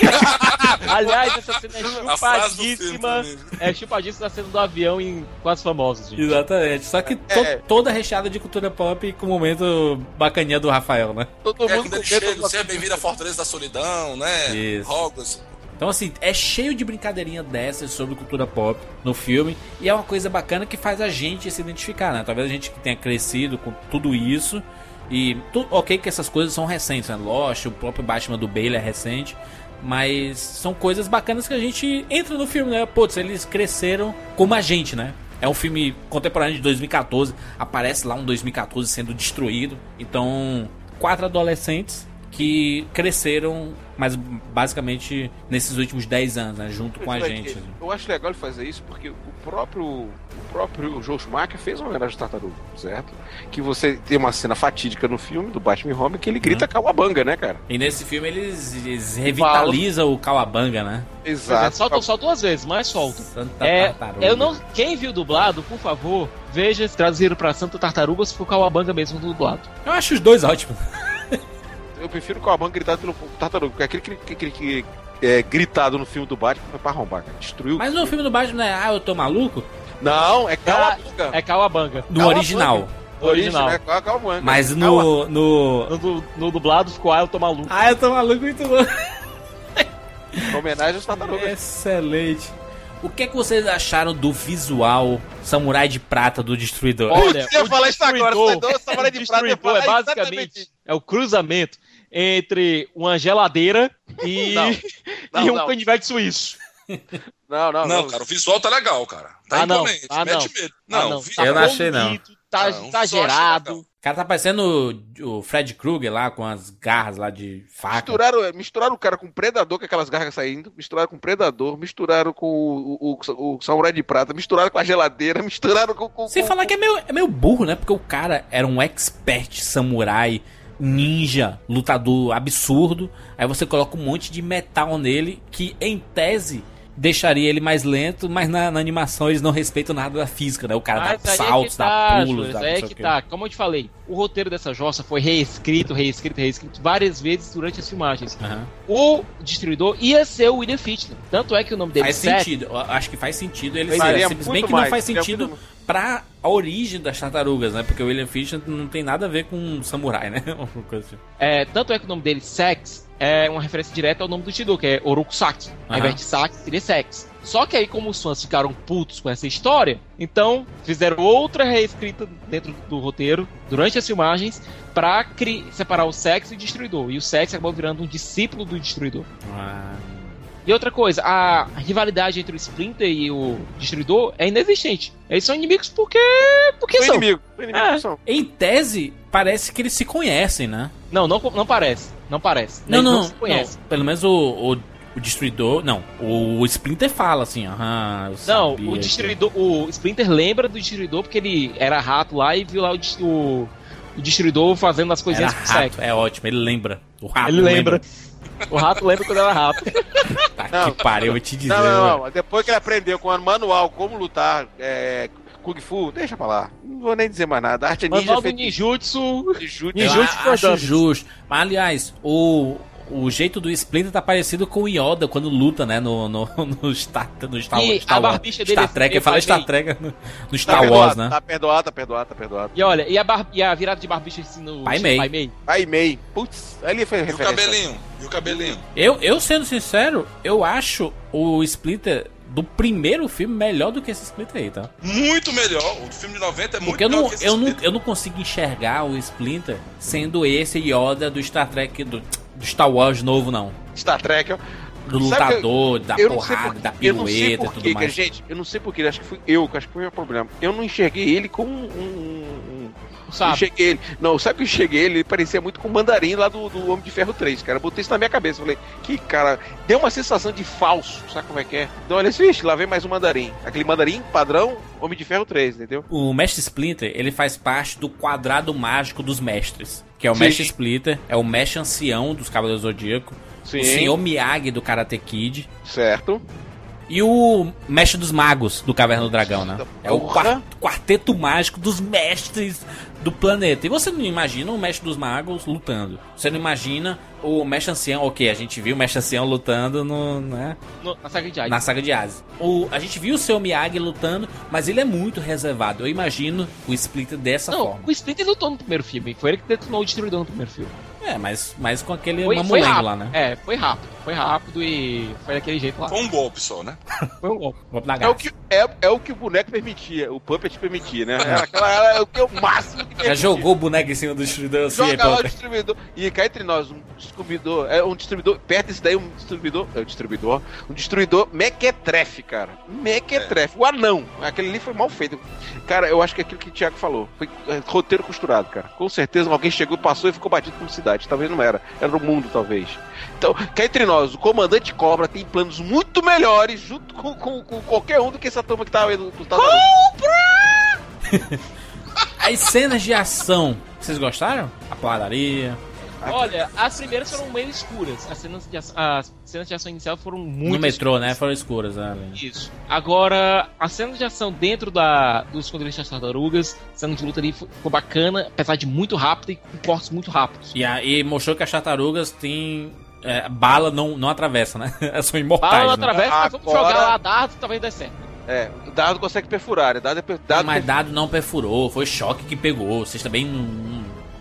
Aliás, essa cena é chupadíssima. É chupadíssima da cena do avião em Quase Famosos, gente. Exatamente. Só que to, é. toda recheada de cultura pop com o momento bacaninha do Rafael, né? Todo é, mundo quando ele chega, seja bem-vindo à Fortaleza da Solidão, né? Isso. Hogwarts. Então, assim, é cheio de brincadeirinha dessas sobre cultura pop no filme. E é uma coisa bacana que faz a gente se identificar, né? Talvez a gente que tenha crescido com tudo isso. E, tu, ok que essas coisas são recentes, né? Lost, o próprio Batman do Bailey é recente. Mas são coisas bacanas que a gente entra no filme, né? Putz, eles cresceram como a gente, né? É um filme contemporâneo de dois mil e catorze. Aparece lá um dois mil e catorze sendo destruído. Então, quatro adolescentes que cresceram, mas basicamente nesses últimos dez anos, né, junto com a gente. Eu acho legal ele fazer isso porque o próprio, o próprio Joel Schumacher fez uma homenagem ao Tartaruga, certo? Que você tem uma cena fatídica no filme do Batman e Robin que ele grita uhum. Cauabanga, né, cara? E nesse filme eles, eles revitalizam o Cauabanga, né? Exato. É, soltam só duas vezes, mas soltam. Santa é, Tartaruga. Eu não, quem viu dublado, por favor, veja se traduziram pra Santa Tartaruga ou se for Cauabanga mesmo dublado. Eu acho os dois ótimos. Eu prefiro o Cauabanga gritado pelo Tartaruga, porque aquele que, que, que, que é gritado no filme do Batman foi pra arrombar, cara. Destruiu. Mas no filme do Batman não é Ah, eu tô maluco? Não, é Cauabanga. É Cauabanga. No Cauabanga. original. No original. É Cauabanga. Mas no no... no... no dublado ficou Ah, eu tô maluco. Ah, eu tô maluco, muito bom. Homenagem aos Tartarugas. Excelente. O que é que vocês acharam do visual Samurai de Prata do Destruidor? Olha, você ia falar isso agora, o Samurai de Prata ia falar é basicamente é o cruzamento entre uma geladeira e, não, não, e um não. canivete suíço. Não, não, não, não, cara, o visual tá legal, cara. Tá ah, imponente, não. Ah, mete não. medo. Não, não, não. Tá eu não achei, não. Tá não, exagerado. O cara tá parecendo o, o Fred Krueger lá, com as garras lá de faca. Misturaram, misturaram o cara com o Predador, com aquelas garras saindo, misturaram com o Predador, misturaram com o, o, o, o Samurai de Prata, misturaram com a geladeira, misturaram com... com Sem com, falar com... que é meio, é meio burro, né? Porque o cara era um expert samurai, ninja, lutador absurdo. Aí você coloca um monte de metal nele, que em tese deixaria ele mais lento, mas na, na animação eles não respeitam nada da física, né? O cara mas dá saltos, é tá, dá pulos, dá é que tá. Como eu te falei, o roteiro dessa jossa foi reescrito, reescrito, reescrito várias vezes durante as filmagens. Uhum. O Destruidor ia ser o William Fichtner. Tanto é que o nome dele faz Seth, sentido. Eu acho que faz sentido ele ser. Se bem que mais, não faz sentido muito... pra a origem das tartarugas, né? Porque o William Fichtner não tem nada a ver com um samurai, né? Assim. É, tanto é que o nome dele, Sex, é uma referência direta ao nome do Destruidor, que é Orokusaki. Uhum. Ao invés de Saki, seria Sex. Só que aí, como os fãs ficaram putos com essa história, então fizeram outra reescrita dentro do roteiro, durante as filmagens, pra cri- separar o Sex e o Destruidor. E o Sex acabou virando um discípulo do Destruidor. Ah. E outra coisa, a rivalidade entre o Splinter e o Destruidor é inexistente. Eles são inimigos porque... porque são. Inimigo. Inimigo é. são. Em tese, parece que eles se conhecem, né? Não, não, não parece. Não parece. Não, eles não, não se conhecem. Não. Pelo menos o... o... O Destruidor, não, o Splinter fala assim, aham, eu Não, sabia o Destruidor, que... o Splinter lembra do Destruidor porque ele era rato lá e viu lá o, o, o Destruidor fazendo as coisinhas com o Sex. É ótimo, ele lembra. O rato ele lembra. lembra. O rato lembra quando era rato. Tá não, que pariu, eu vou te dizer. Não, não, não. Depois que ele aprendeu com o manual como lutar é, Kung Fu, deixa pra lá. Não vou nem dizer mais nada. A arte ninja manual do feito... Ninjutsu. Ninjutsu. Ninjutsu eu acho justo. Mas, aliás, o... O jeito do Splinter tá parecido com o Yoda quando luta, né? No, no, no Star, no Star, e Star a barbicha Wars. Star Trek, eu falei Star Trek no, no Star tá Wars, perdoado, né? Tá perdoado, tá perdoado, tá perdoado. E olha, e a, bar, e a virada de barbicha assim no Pai Mei. Pai Mei. Pai Mei. Putz, ali foi E o referência. cabelinho? E o cabelinho? Eu, eu, sendo sincero, eu acho o Splinter do primeiro filme melhor do que esse Splinter aí, tá? Muito melhor. O filme de noventa é muito Porque eu melhor não, que esse eu, não, Splinter. eu não consigo enxergar o Splinter sendo esse Yoda do Star Trek, do, do Star Wars novo, não. Star Trek, ó. Do lutador, da eu porrada, por, da pirueta e tudo que, mais. Gente, eu não sei porquê, acho que fui eu, que acho que foi o meu problema. Eu não enxerguei ele como um... um, um sabe? Enxerguei ele. Não, sabe que eu enxerguei ele? Ele parecia muito com o Mandarim lá do, do Homem de Ferro três, cara. Eu botei isso na minha cabeça. Falei, que cara... Deu uma sensação de falso, sabe como é que é? Então, olha, vixe, lá vem mais um Mandarim. Aquele Mandarim padrão Homem de Ferro três, entendeu? O Mestre Splinter, ele faz parte do quadrado mágico dos mestres. Que é o Sim. Mestre Splinter, é o Mestre Ancião dos Cavaleiros do Zodíaco. Sim. O Senhor Miyagi do Karate Kid. Certo. E o Mestre dos Magos do Caverna do Dragão, né? É o quart- quarteto mágico dos mestres do planeta. E você não imagina o Mestre dos Magos lutando. Você não imagina o Mestre Ancião, ok, a gente viu o Mestre Ancião lutando no, né? no, na saga de Hades. Na saga de Hades. O, a gente viu o Senhor Miyagi lutando, mas ele é muito reservado. Eu imagino o Splinter dessa não, forma. O Splinter lutou no primeiro filme. Foi ele que detonou o Destruidor no primeiro filme. É, mas, mas com aquele Foi, mamulengo foi lá, né? É, foi rápido. foi rápido e foi daquele jeito lá. Foi um golpe só, né? Foi um golpe. Golpe na É garça. o, que, é, é o que o boneco permitia, o Puppet permitia, né? Era, aquela, era o que o máximo que permitia. Já jogou o boneco em cima do destruidor assim, Joga lá o pô. distribuidor. E cá entre nós, um distribuidor. É um distribuidor. Perto desse daí, um distribuidor. É o distribuidor. Um destruidor mequetrefe, cara. Mequetrefe. O anão. Aquele ali foi mal feito. Cara, eu acho que é aquilo que o Thiago falou. Foi é, roteiro costurado, cara. Com certeza alguém chegou, passou e ficou batido por cidade. Talvez não era. Era no mundo, talvez. Então, cá entre nós, o Comandante Cobra tem planos muito melhores junto com, com, com qualquer um do que essa turma que tava aí do Compra! As cenas de ação, vocês gostaram? A porradaria. Olha, as primeiras foram meio escuras. As cenas de, as cenas de ação inicial foram muito No metrô, escuras. né? Foram escuras, né? Isso. Agora, as cenas de ação dentro da, dos Esquadrões das Tartarugas, cena de luta ali ficou bacana, apesar de muito rápido e com cortes muito rápidos. E, a, e mostrou que as tartarugas têm... É, bala não, não atravessa, né? Elas são imortais, Bala né? atravessa, mas vamos Agora- jogar lá dado, talvez dê certo. É, o dado consegue perfurar, né? Dado é per- dado Mas dado não perfurou, foi choque que pegou. Vocês também não...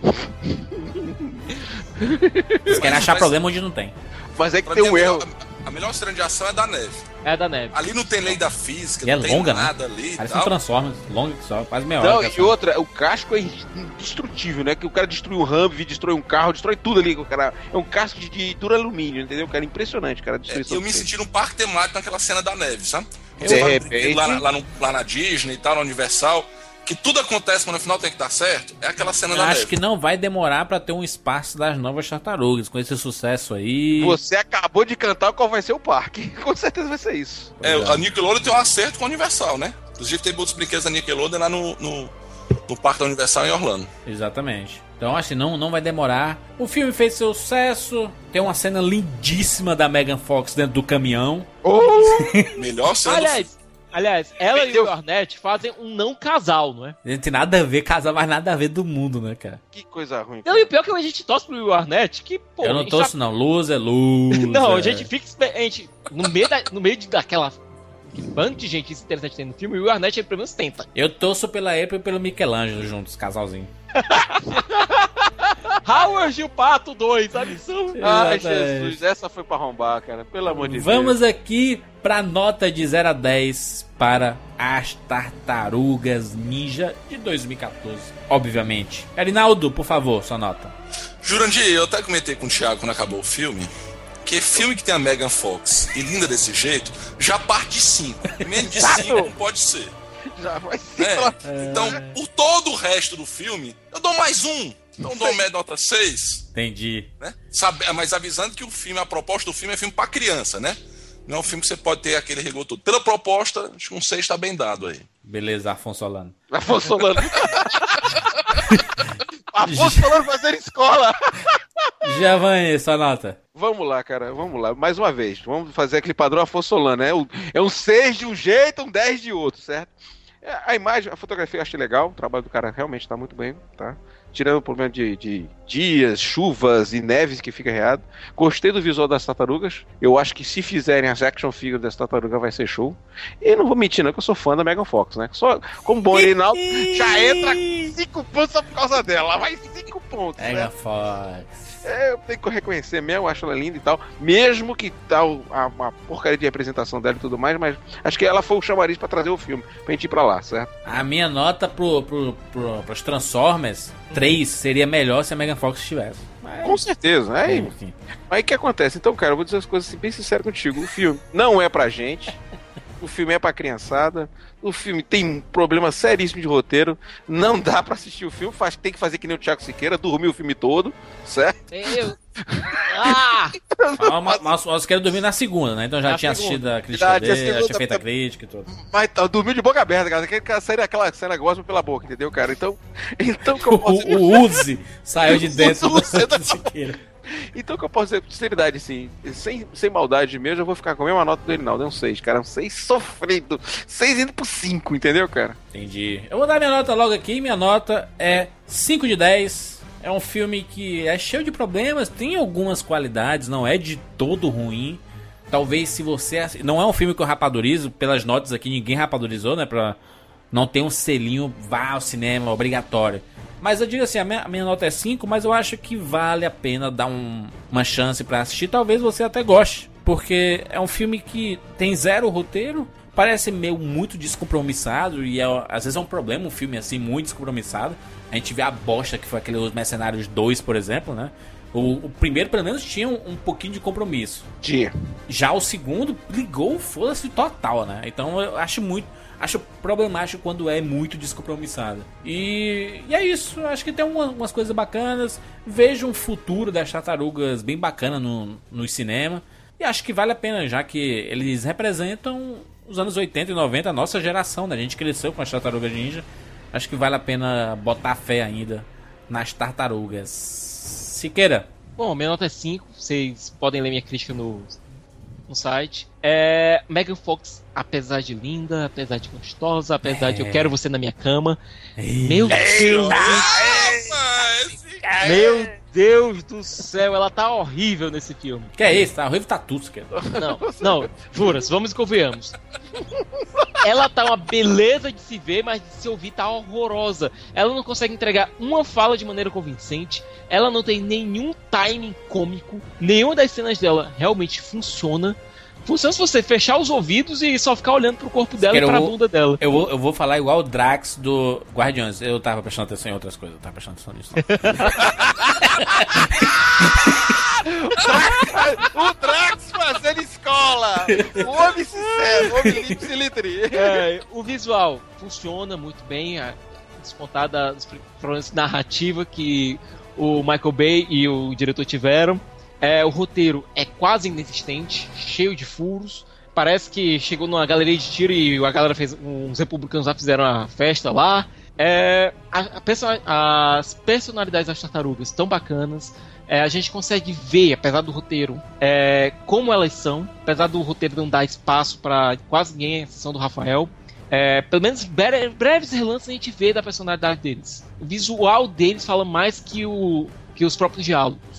Vocês querem achar Mas- problema onde não tem. Mas é que Pra tem mim, um a erro. melhor- A melhor cena de ação é da neve. É da neve. Ali não tem lei da física, E é não tem longa, né? nada ali e Parece um tal. Transformers, longa que só, quase meia hora. Não, que é e só. outra, o casco é indestrutível, né? Que o cara destrui um Humvee, destrói um carro, destrói tudo ali. O cara, é um casco de, de duro alumínio, entendeu? Cara, impressionante, cara. a É, destruição eu me que senti num parque temático naquela cena da neve, sabe? De Você vai repente- lá, na- lá, no- lá na Disney e tal, na Universal, que tudo acontece, mas no final tem que dar certo. É aquela cena Eu da acho neve. que não vai demorar pra ter um espaço das novas tartarugas, com esse sucesso aí. Você acabou de cantar qual vai ser o parque. Com certeza vai ser isso. É, a Nickelodeon tem um acerto com a Universal, né? Inclusive tem muitos brinquedos da Nickelodeon lá no, no, no Parque da Universal em Orlando. Exatamente. Então acho que não, não vai demorar. O filme fez seu sucesso. Tem uma cena lindíssima da Megan Fox dentro do caminhão. Melhor cena do Aliás, aliás, ela e o Hornet fazem um não casal, não é? Não tem nada a ver, casar mais nada a ver do mundo, né, cara? Que coisa ruim. Não, e o pior é que a gente torce pro Will Arnett, que, pô... Eu a não gente torço, tá- não. Luz é luz. Não, é. a gente fica... espe- A gente, no meio, da, no meio de, daquela... aquele bando de gente interessante que tem no filme, o Will Arnett, ele pelo menos tenta. Eu torço pela April e pelo Michelangelo juntos, casalzinho. Howard e o Pato dois, a missão... Ai, Exatamente. Jesus, essa foi pra arrombar, cara. Pelo amor de Vamos Deus. aqui pra nota de zero a dez para As Tartarugas Ninja de dois mil e quatorze. Obviamente. Erinaldo, por favor, sua nota. Jurandir, eu até comentei com o Thiago quando acabou o filme, que filme que tem a Megan Fox e linda desse jeito, já parte de cinco. Menos de cinco não pode ser. Já vai ser. É, então, por todo o resto do filme, eu dou mais um. Então eu dou uma nota seis. Entendi. Né? Sabe, mas avisando que o filme, a proposta do filme é filme pra criança, né? Não é um filme que você pode ter aquele rigor todo. Pela proposta, acho que um seis tá bem dado aí. Beleza, Afonso Solano. Afonso Solano. Afonso Solano fazendo escola. Giovanni, sua nota. Vamos lá, cara, vamos lá. Mais uma vez, vamos fazer aquele padrão Afonso Solano, né? O- É um seis de um jeito, um dez de outro, certo? É, a imagem, a fotografia eu achei legal, o trabalho do cara realmente tá muito bem, tá? Tirando o problema de, de dias, chuvas e neves que fica reado. Gostei do visual das tartarugas. Eu acho que se fizerem as action figures das tartarugas vai ser show. E não vou mentir, não, que eu sou fã da Megan Fox, né? Só, como bom Reinaldo, já entra cinco pontos só por causa dela. Vai cinco pontos, Megan né? Fox. É, eu tenho que reconhecer mesmo, eu acho ela linda e tal. Mesmo que tal a, uma porcaria de representação dela e tudo mais, mas acho que ela foi o chamariz pra trazer o filme, pra gente ir pra lá, certo? A minha nota pro, pro, pro, pros Transformers três seria melhor se a Megan Fox estivesse. Mas... Com certeza, né? Aí, Enfim. aí o que acontece? Então, cara, eu vou dizer as coisas assim, bem sincero contigo. O filme não é pra gente. O filme é pra criançada. O filme tem um problema seríssimo de roteiro. Não dá pra assistir o filme. Faz, tem que fazer que nem o Thiago Siqueira, dormir o filme todo, certo? Eu... Ah! Mas, mas nós queremos dormir na segunda, né? Então já Na tinha segunda. assistido a crítica Já tinha dele, já assistido tinha feito a outra- crítica e tudo. Mas tá, dormiu de boca aberta, cara. Aquele cara saiu aquela cena gospel pela boca, entendeu, cara? Então, então que eu posso O, o Uzi saiu de dentro O Uzi do Siqueira. Então o que eu posso dizer, com sinceridade, assim, sem, sem maldade mesmo, eu vou ficar com a mesma nota do Reinaldo, é um seis, cara, um seis sofrido, seis indo pro cinco, entendeu, cara? Entendi. Eu vou dar minha nota logo aqui. Minha nota é cinco de dez. É um filme que é cheio de problemas, tem algumas qualidades, não é de todo ruim. Talvez se você... assi- Não é um filme que eu rapadurizo, pelas notas aqui ninguém rapadurizou, né? Pra, não tem um selinho, vá ao cinema, obrigatório. Mas eu digo assim, a minha, a minha nota é cinco, mas eu acho que vale a pena dar um, uma chance pra assistir. Talvez você até goste, porque é um filme que tem zero roteiro, parece meio muito descompromissado, e é, às vezes é um problema um filme assim, muito descompromissado. A gente vê a bosta que foi aquele Os Mercenários dois, por exemplo, né? O, o primeiro, pelo menos, tinha um, um pouquinho de compromisso. Tinha. Já o segundo, ligou, foda-se total, né? Então eu acho muito... Acho problemático quando é muito descompromissado. E, e é isso. Acho que tem uma, umas coisas bacanas. Vejo um futuro das tartarugas bem bacana no, no cinema. E acho que vale a pena, já que eles representam os anos oitenta e noventa, a nossa geração, né? A gente cresceu com as tartarugas ninja. Acho que vale a pena botar fé ainda nas tartarugas. Siqueira. Bom, minha nota é cinco. Vocês podem ler minha crítica no, no site. É, Megan Fox, apesar de linda, apesar de gostosa, apesar é. de eu quero você na minha cama. Ei. Meu Deus! Meu Deus do céu, ela tá horrível nesse filme. Que é isso? Tá horrível, tá tudo, cara. Não, não, juras, vamos e convenhamos. Ela tá uma beleza de se ver, mas de se ouvir tá horrorosa. Ela não consegue entregar uma fala de maneira convincente. Ela não tem nenhum timing cômico. Nenhuma das cenas dela realmente funciona. Funciona se você fechar os ouvidos e só ficar olhando pro corpo dela e pra vou, bunda dela. Eu vou, eu vou falar igual o Drax do Guardiões. Eu tava prestando atenção em outras coisas. Eu tava prestando atenção nisso. O Drax fazendo escola! O homem sincero, o homem ipsilitri. É, o visual funciona muito bem, a descontar das problemas de narrativa que o Michael Bay e o diretor tiveram. É, o roteiro é quase inexistente, cheio de furos. Parece que chegou numa galeria de tiro e a galera fez. Uns republicanos lá fizeram a festa lá. É, a, a perso- as personalidades das tartarugas estão bacanas. É, a gente consegue ver, apesar do roteiro, é, como elas são. Apesar do roteiro não dar espaço para quase ninguém, a exceção do Rafael. É, pelo menos bre- breves relances a gente vê da personalidade deles. O visual deles fala mais que, o, que os próprios diálogos.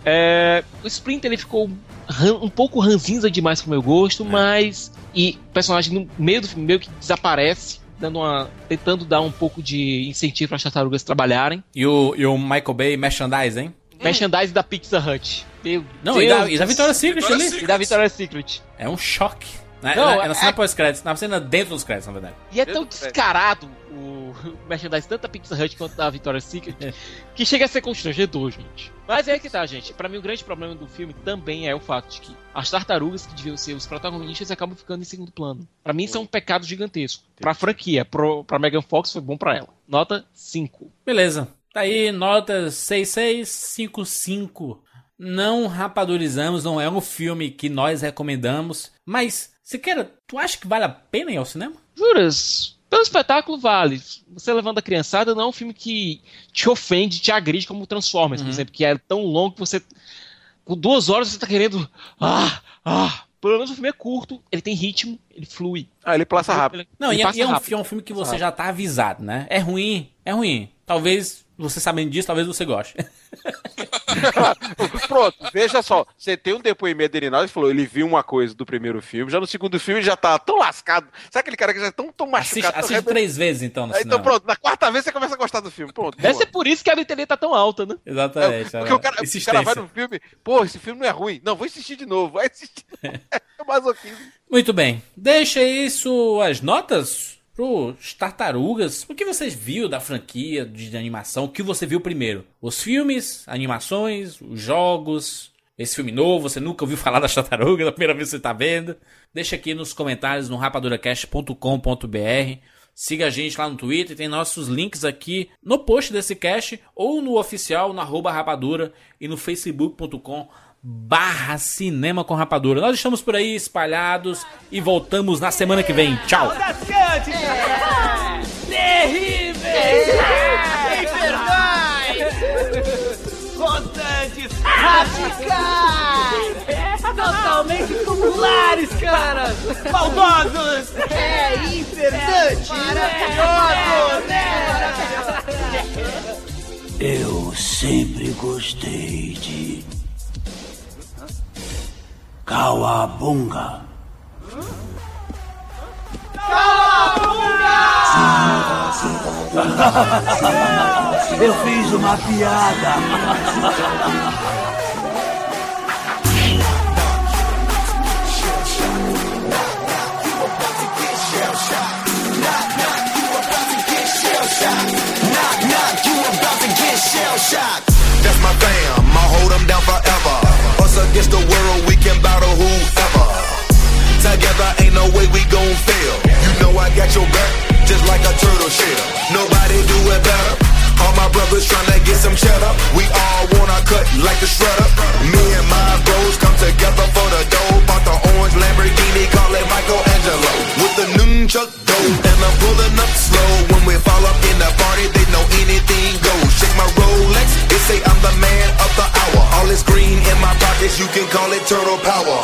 É, o Splinter ele ficou ran, um pouco ranzinza demais pro meu gosto, é. mas e o personagem no meio do filme meio que desaparece, dando uma, tentando dar um pouco de incentivo para as tartarugas trabalharem. E o, e o Michael Bay merchandise, hein? Merchandise da Pizza Hut. Meu Não, Deus, e da, e da Victoria's Secret ali. E da Victoria's Secret. É um choque. Na, Não, na, é, na cena é... pós-créditos, na cena dentro dos créditos, na verdade. E é tão descarado o merchandise, tanto da Pizza Hut quanto da Victoria's Secret, é. que chega a ser constrangedor, gente. Mas é que tá, gente. Pra mim, o grande problema do filme também é o fato de que as tartarugas, que deviam ser os protagonistas, acabam ficando em segundo plano. Pra mim, isso é um pecado gigantesco. Pra franquia, pro, pra Megan Fox, foi bom pra ela. Nota cinco. Beleza. Tá aí, nota seis seis cinco cinco. Não rapadurizamos, não é um filme que nós recomendamos. Mas, Siqueira, tu acha que vale a pena ir ao cinema? Juras? Pelo espetáculo vale. Você levando a criançada, não é um filme que te ofende, te agride como Transformers, uhum. por exemplo, que é tão longo que você... Com duas horas você tá querendo... Ah, ah... Pelo menos o filme é curto, ele tem ritmo, ele flui. Ah, ele passa rápido. Não, ele e, passa e é, um, rápido. é um filme que você já tá avisado, né? É ruim, é ruim. Talvez, você sabendo disso, talvez você goste. Pronto, veja só. Você tem um depoimento dele, ele falou, ele viu uma coisa do primeiro filme, já no segundo filme já tá tão lascado. Sabe aquele cara que já é tão, tão machucado? Assiste, assiste três vezes, então, no Então pronto, na quarta vez você começa a gostar do filme. Pronto. Deve ser por isso que a bilheteria tá tão alta, né? Exatamente. É, porque o cara, o cara vai no filme, pô, esse filme não é ruim. Não, vou assistir de novo. Vai assistir. É masoquismo. Muito bem. Deixa aí suas notas pros tartarugas. O que vocês viram da franquia de animação? O que você viu primeiro? Os filmes, animações, os jogos, esse filme novo, você nunca ouviu falar das tartarugas, a primeira vez que você tá vendo. Deixa aqui nos comentários no rapaduracast ponto com ponto b r. Siga a gente lá no Twitter, tem nossos links aqui no post desse cast ou no oficial, no arroba rapadura e no facebook ponto com barra cinema com rapadura. Nós estamos por aí espalhados e voltamos na semana que vem. Tchau! Terríveis! Infernais! Constantes! Radicais! Totalmente tubulares, caras! Maldosos! É, infernantes! Maravilhosos! Eu sempre gostei de Cauabunga. Cauabunga! Eu fiz uma piada. That's my fam, I'll hold them down forever. Us against the world, we can battle whoever. Together ain't no way we gon' fail. You know I got your back, just like a turtle shell. Nobody do it better. All my brothers tryna get some cheddar. We all wanna cut like the shredder. Me and my bros come together for the dough. Bought the orange Lamborghini, call it Michelangelo. With the nunchuck dough, and I'm pulling up slow. When we fall up in the party, they know anything goes. Shake my Rolex, they say I'm the man of the hour. All this green in my pockets, you can call it turtle power.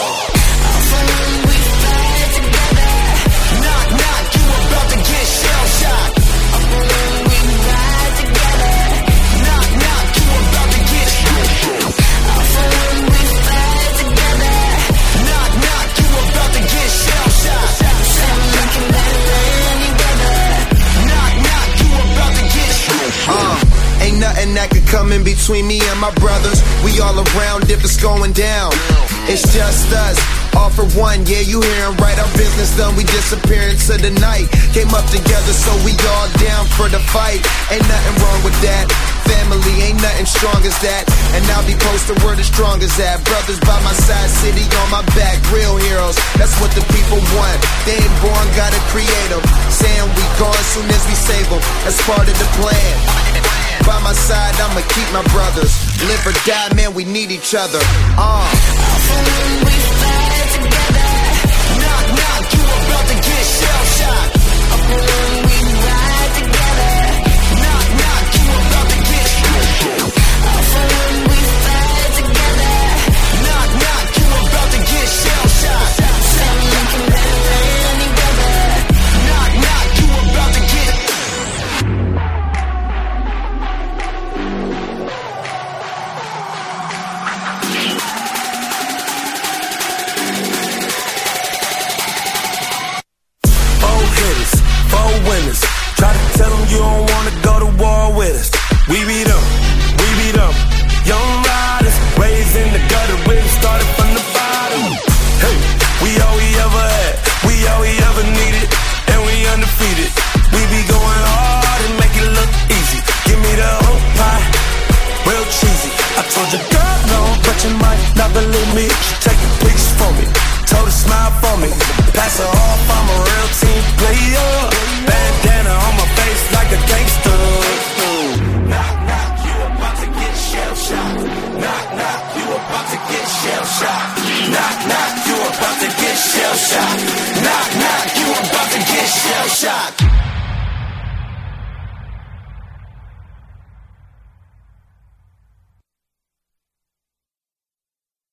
Knock, knock, you about to get shell shocked. Nothing that could come in between me and my brothers. We all around if it's going down. It's just us, all for one. Yeah, you hearin' right, our business done. We disappear into the night. Came up together, so we all down for the fight. Ain't nothing wrong with that. Family ain't nothing strong as that. And I'll be posted where the strong as that. Brothers by my side, city on my back. Real heroes, that's what the people want. They ain't born, gotta create them. Saying we gone soon as we save them. That's part of the plan. By my side, I'ma keep my brothers. Live or die, man, we need each other. Uh. We fight together. Knock, knock, you about to get shell shocked. We ride together. Knock, knock, you about to get shell shocked. We fight together. Knock, knock, you about to get shell shocked. Sound like a better any brother. Knock, knock, you about to get. Try to tell them you don't wanna go to war with us. We be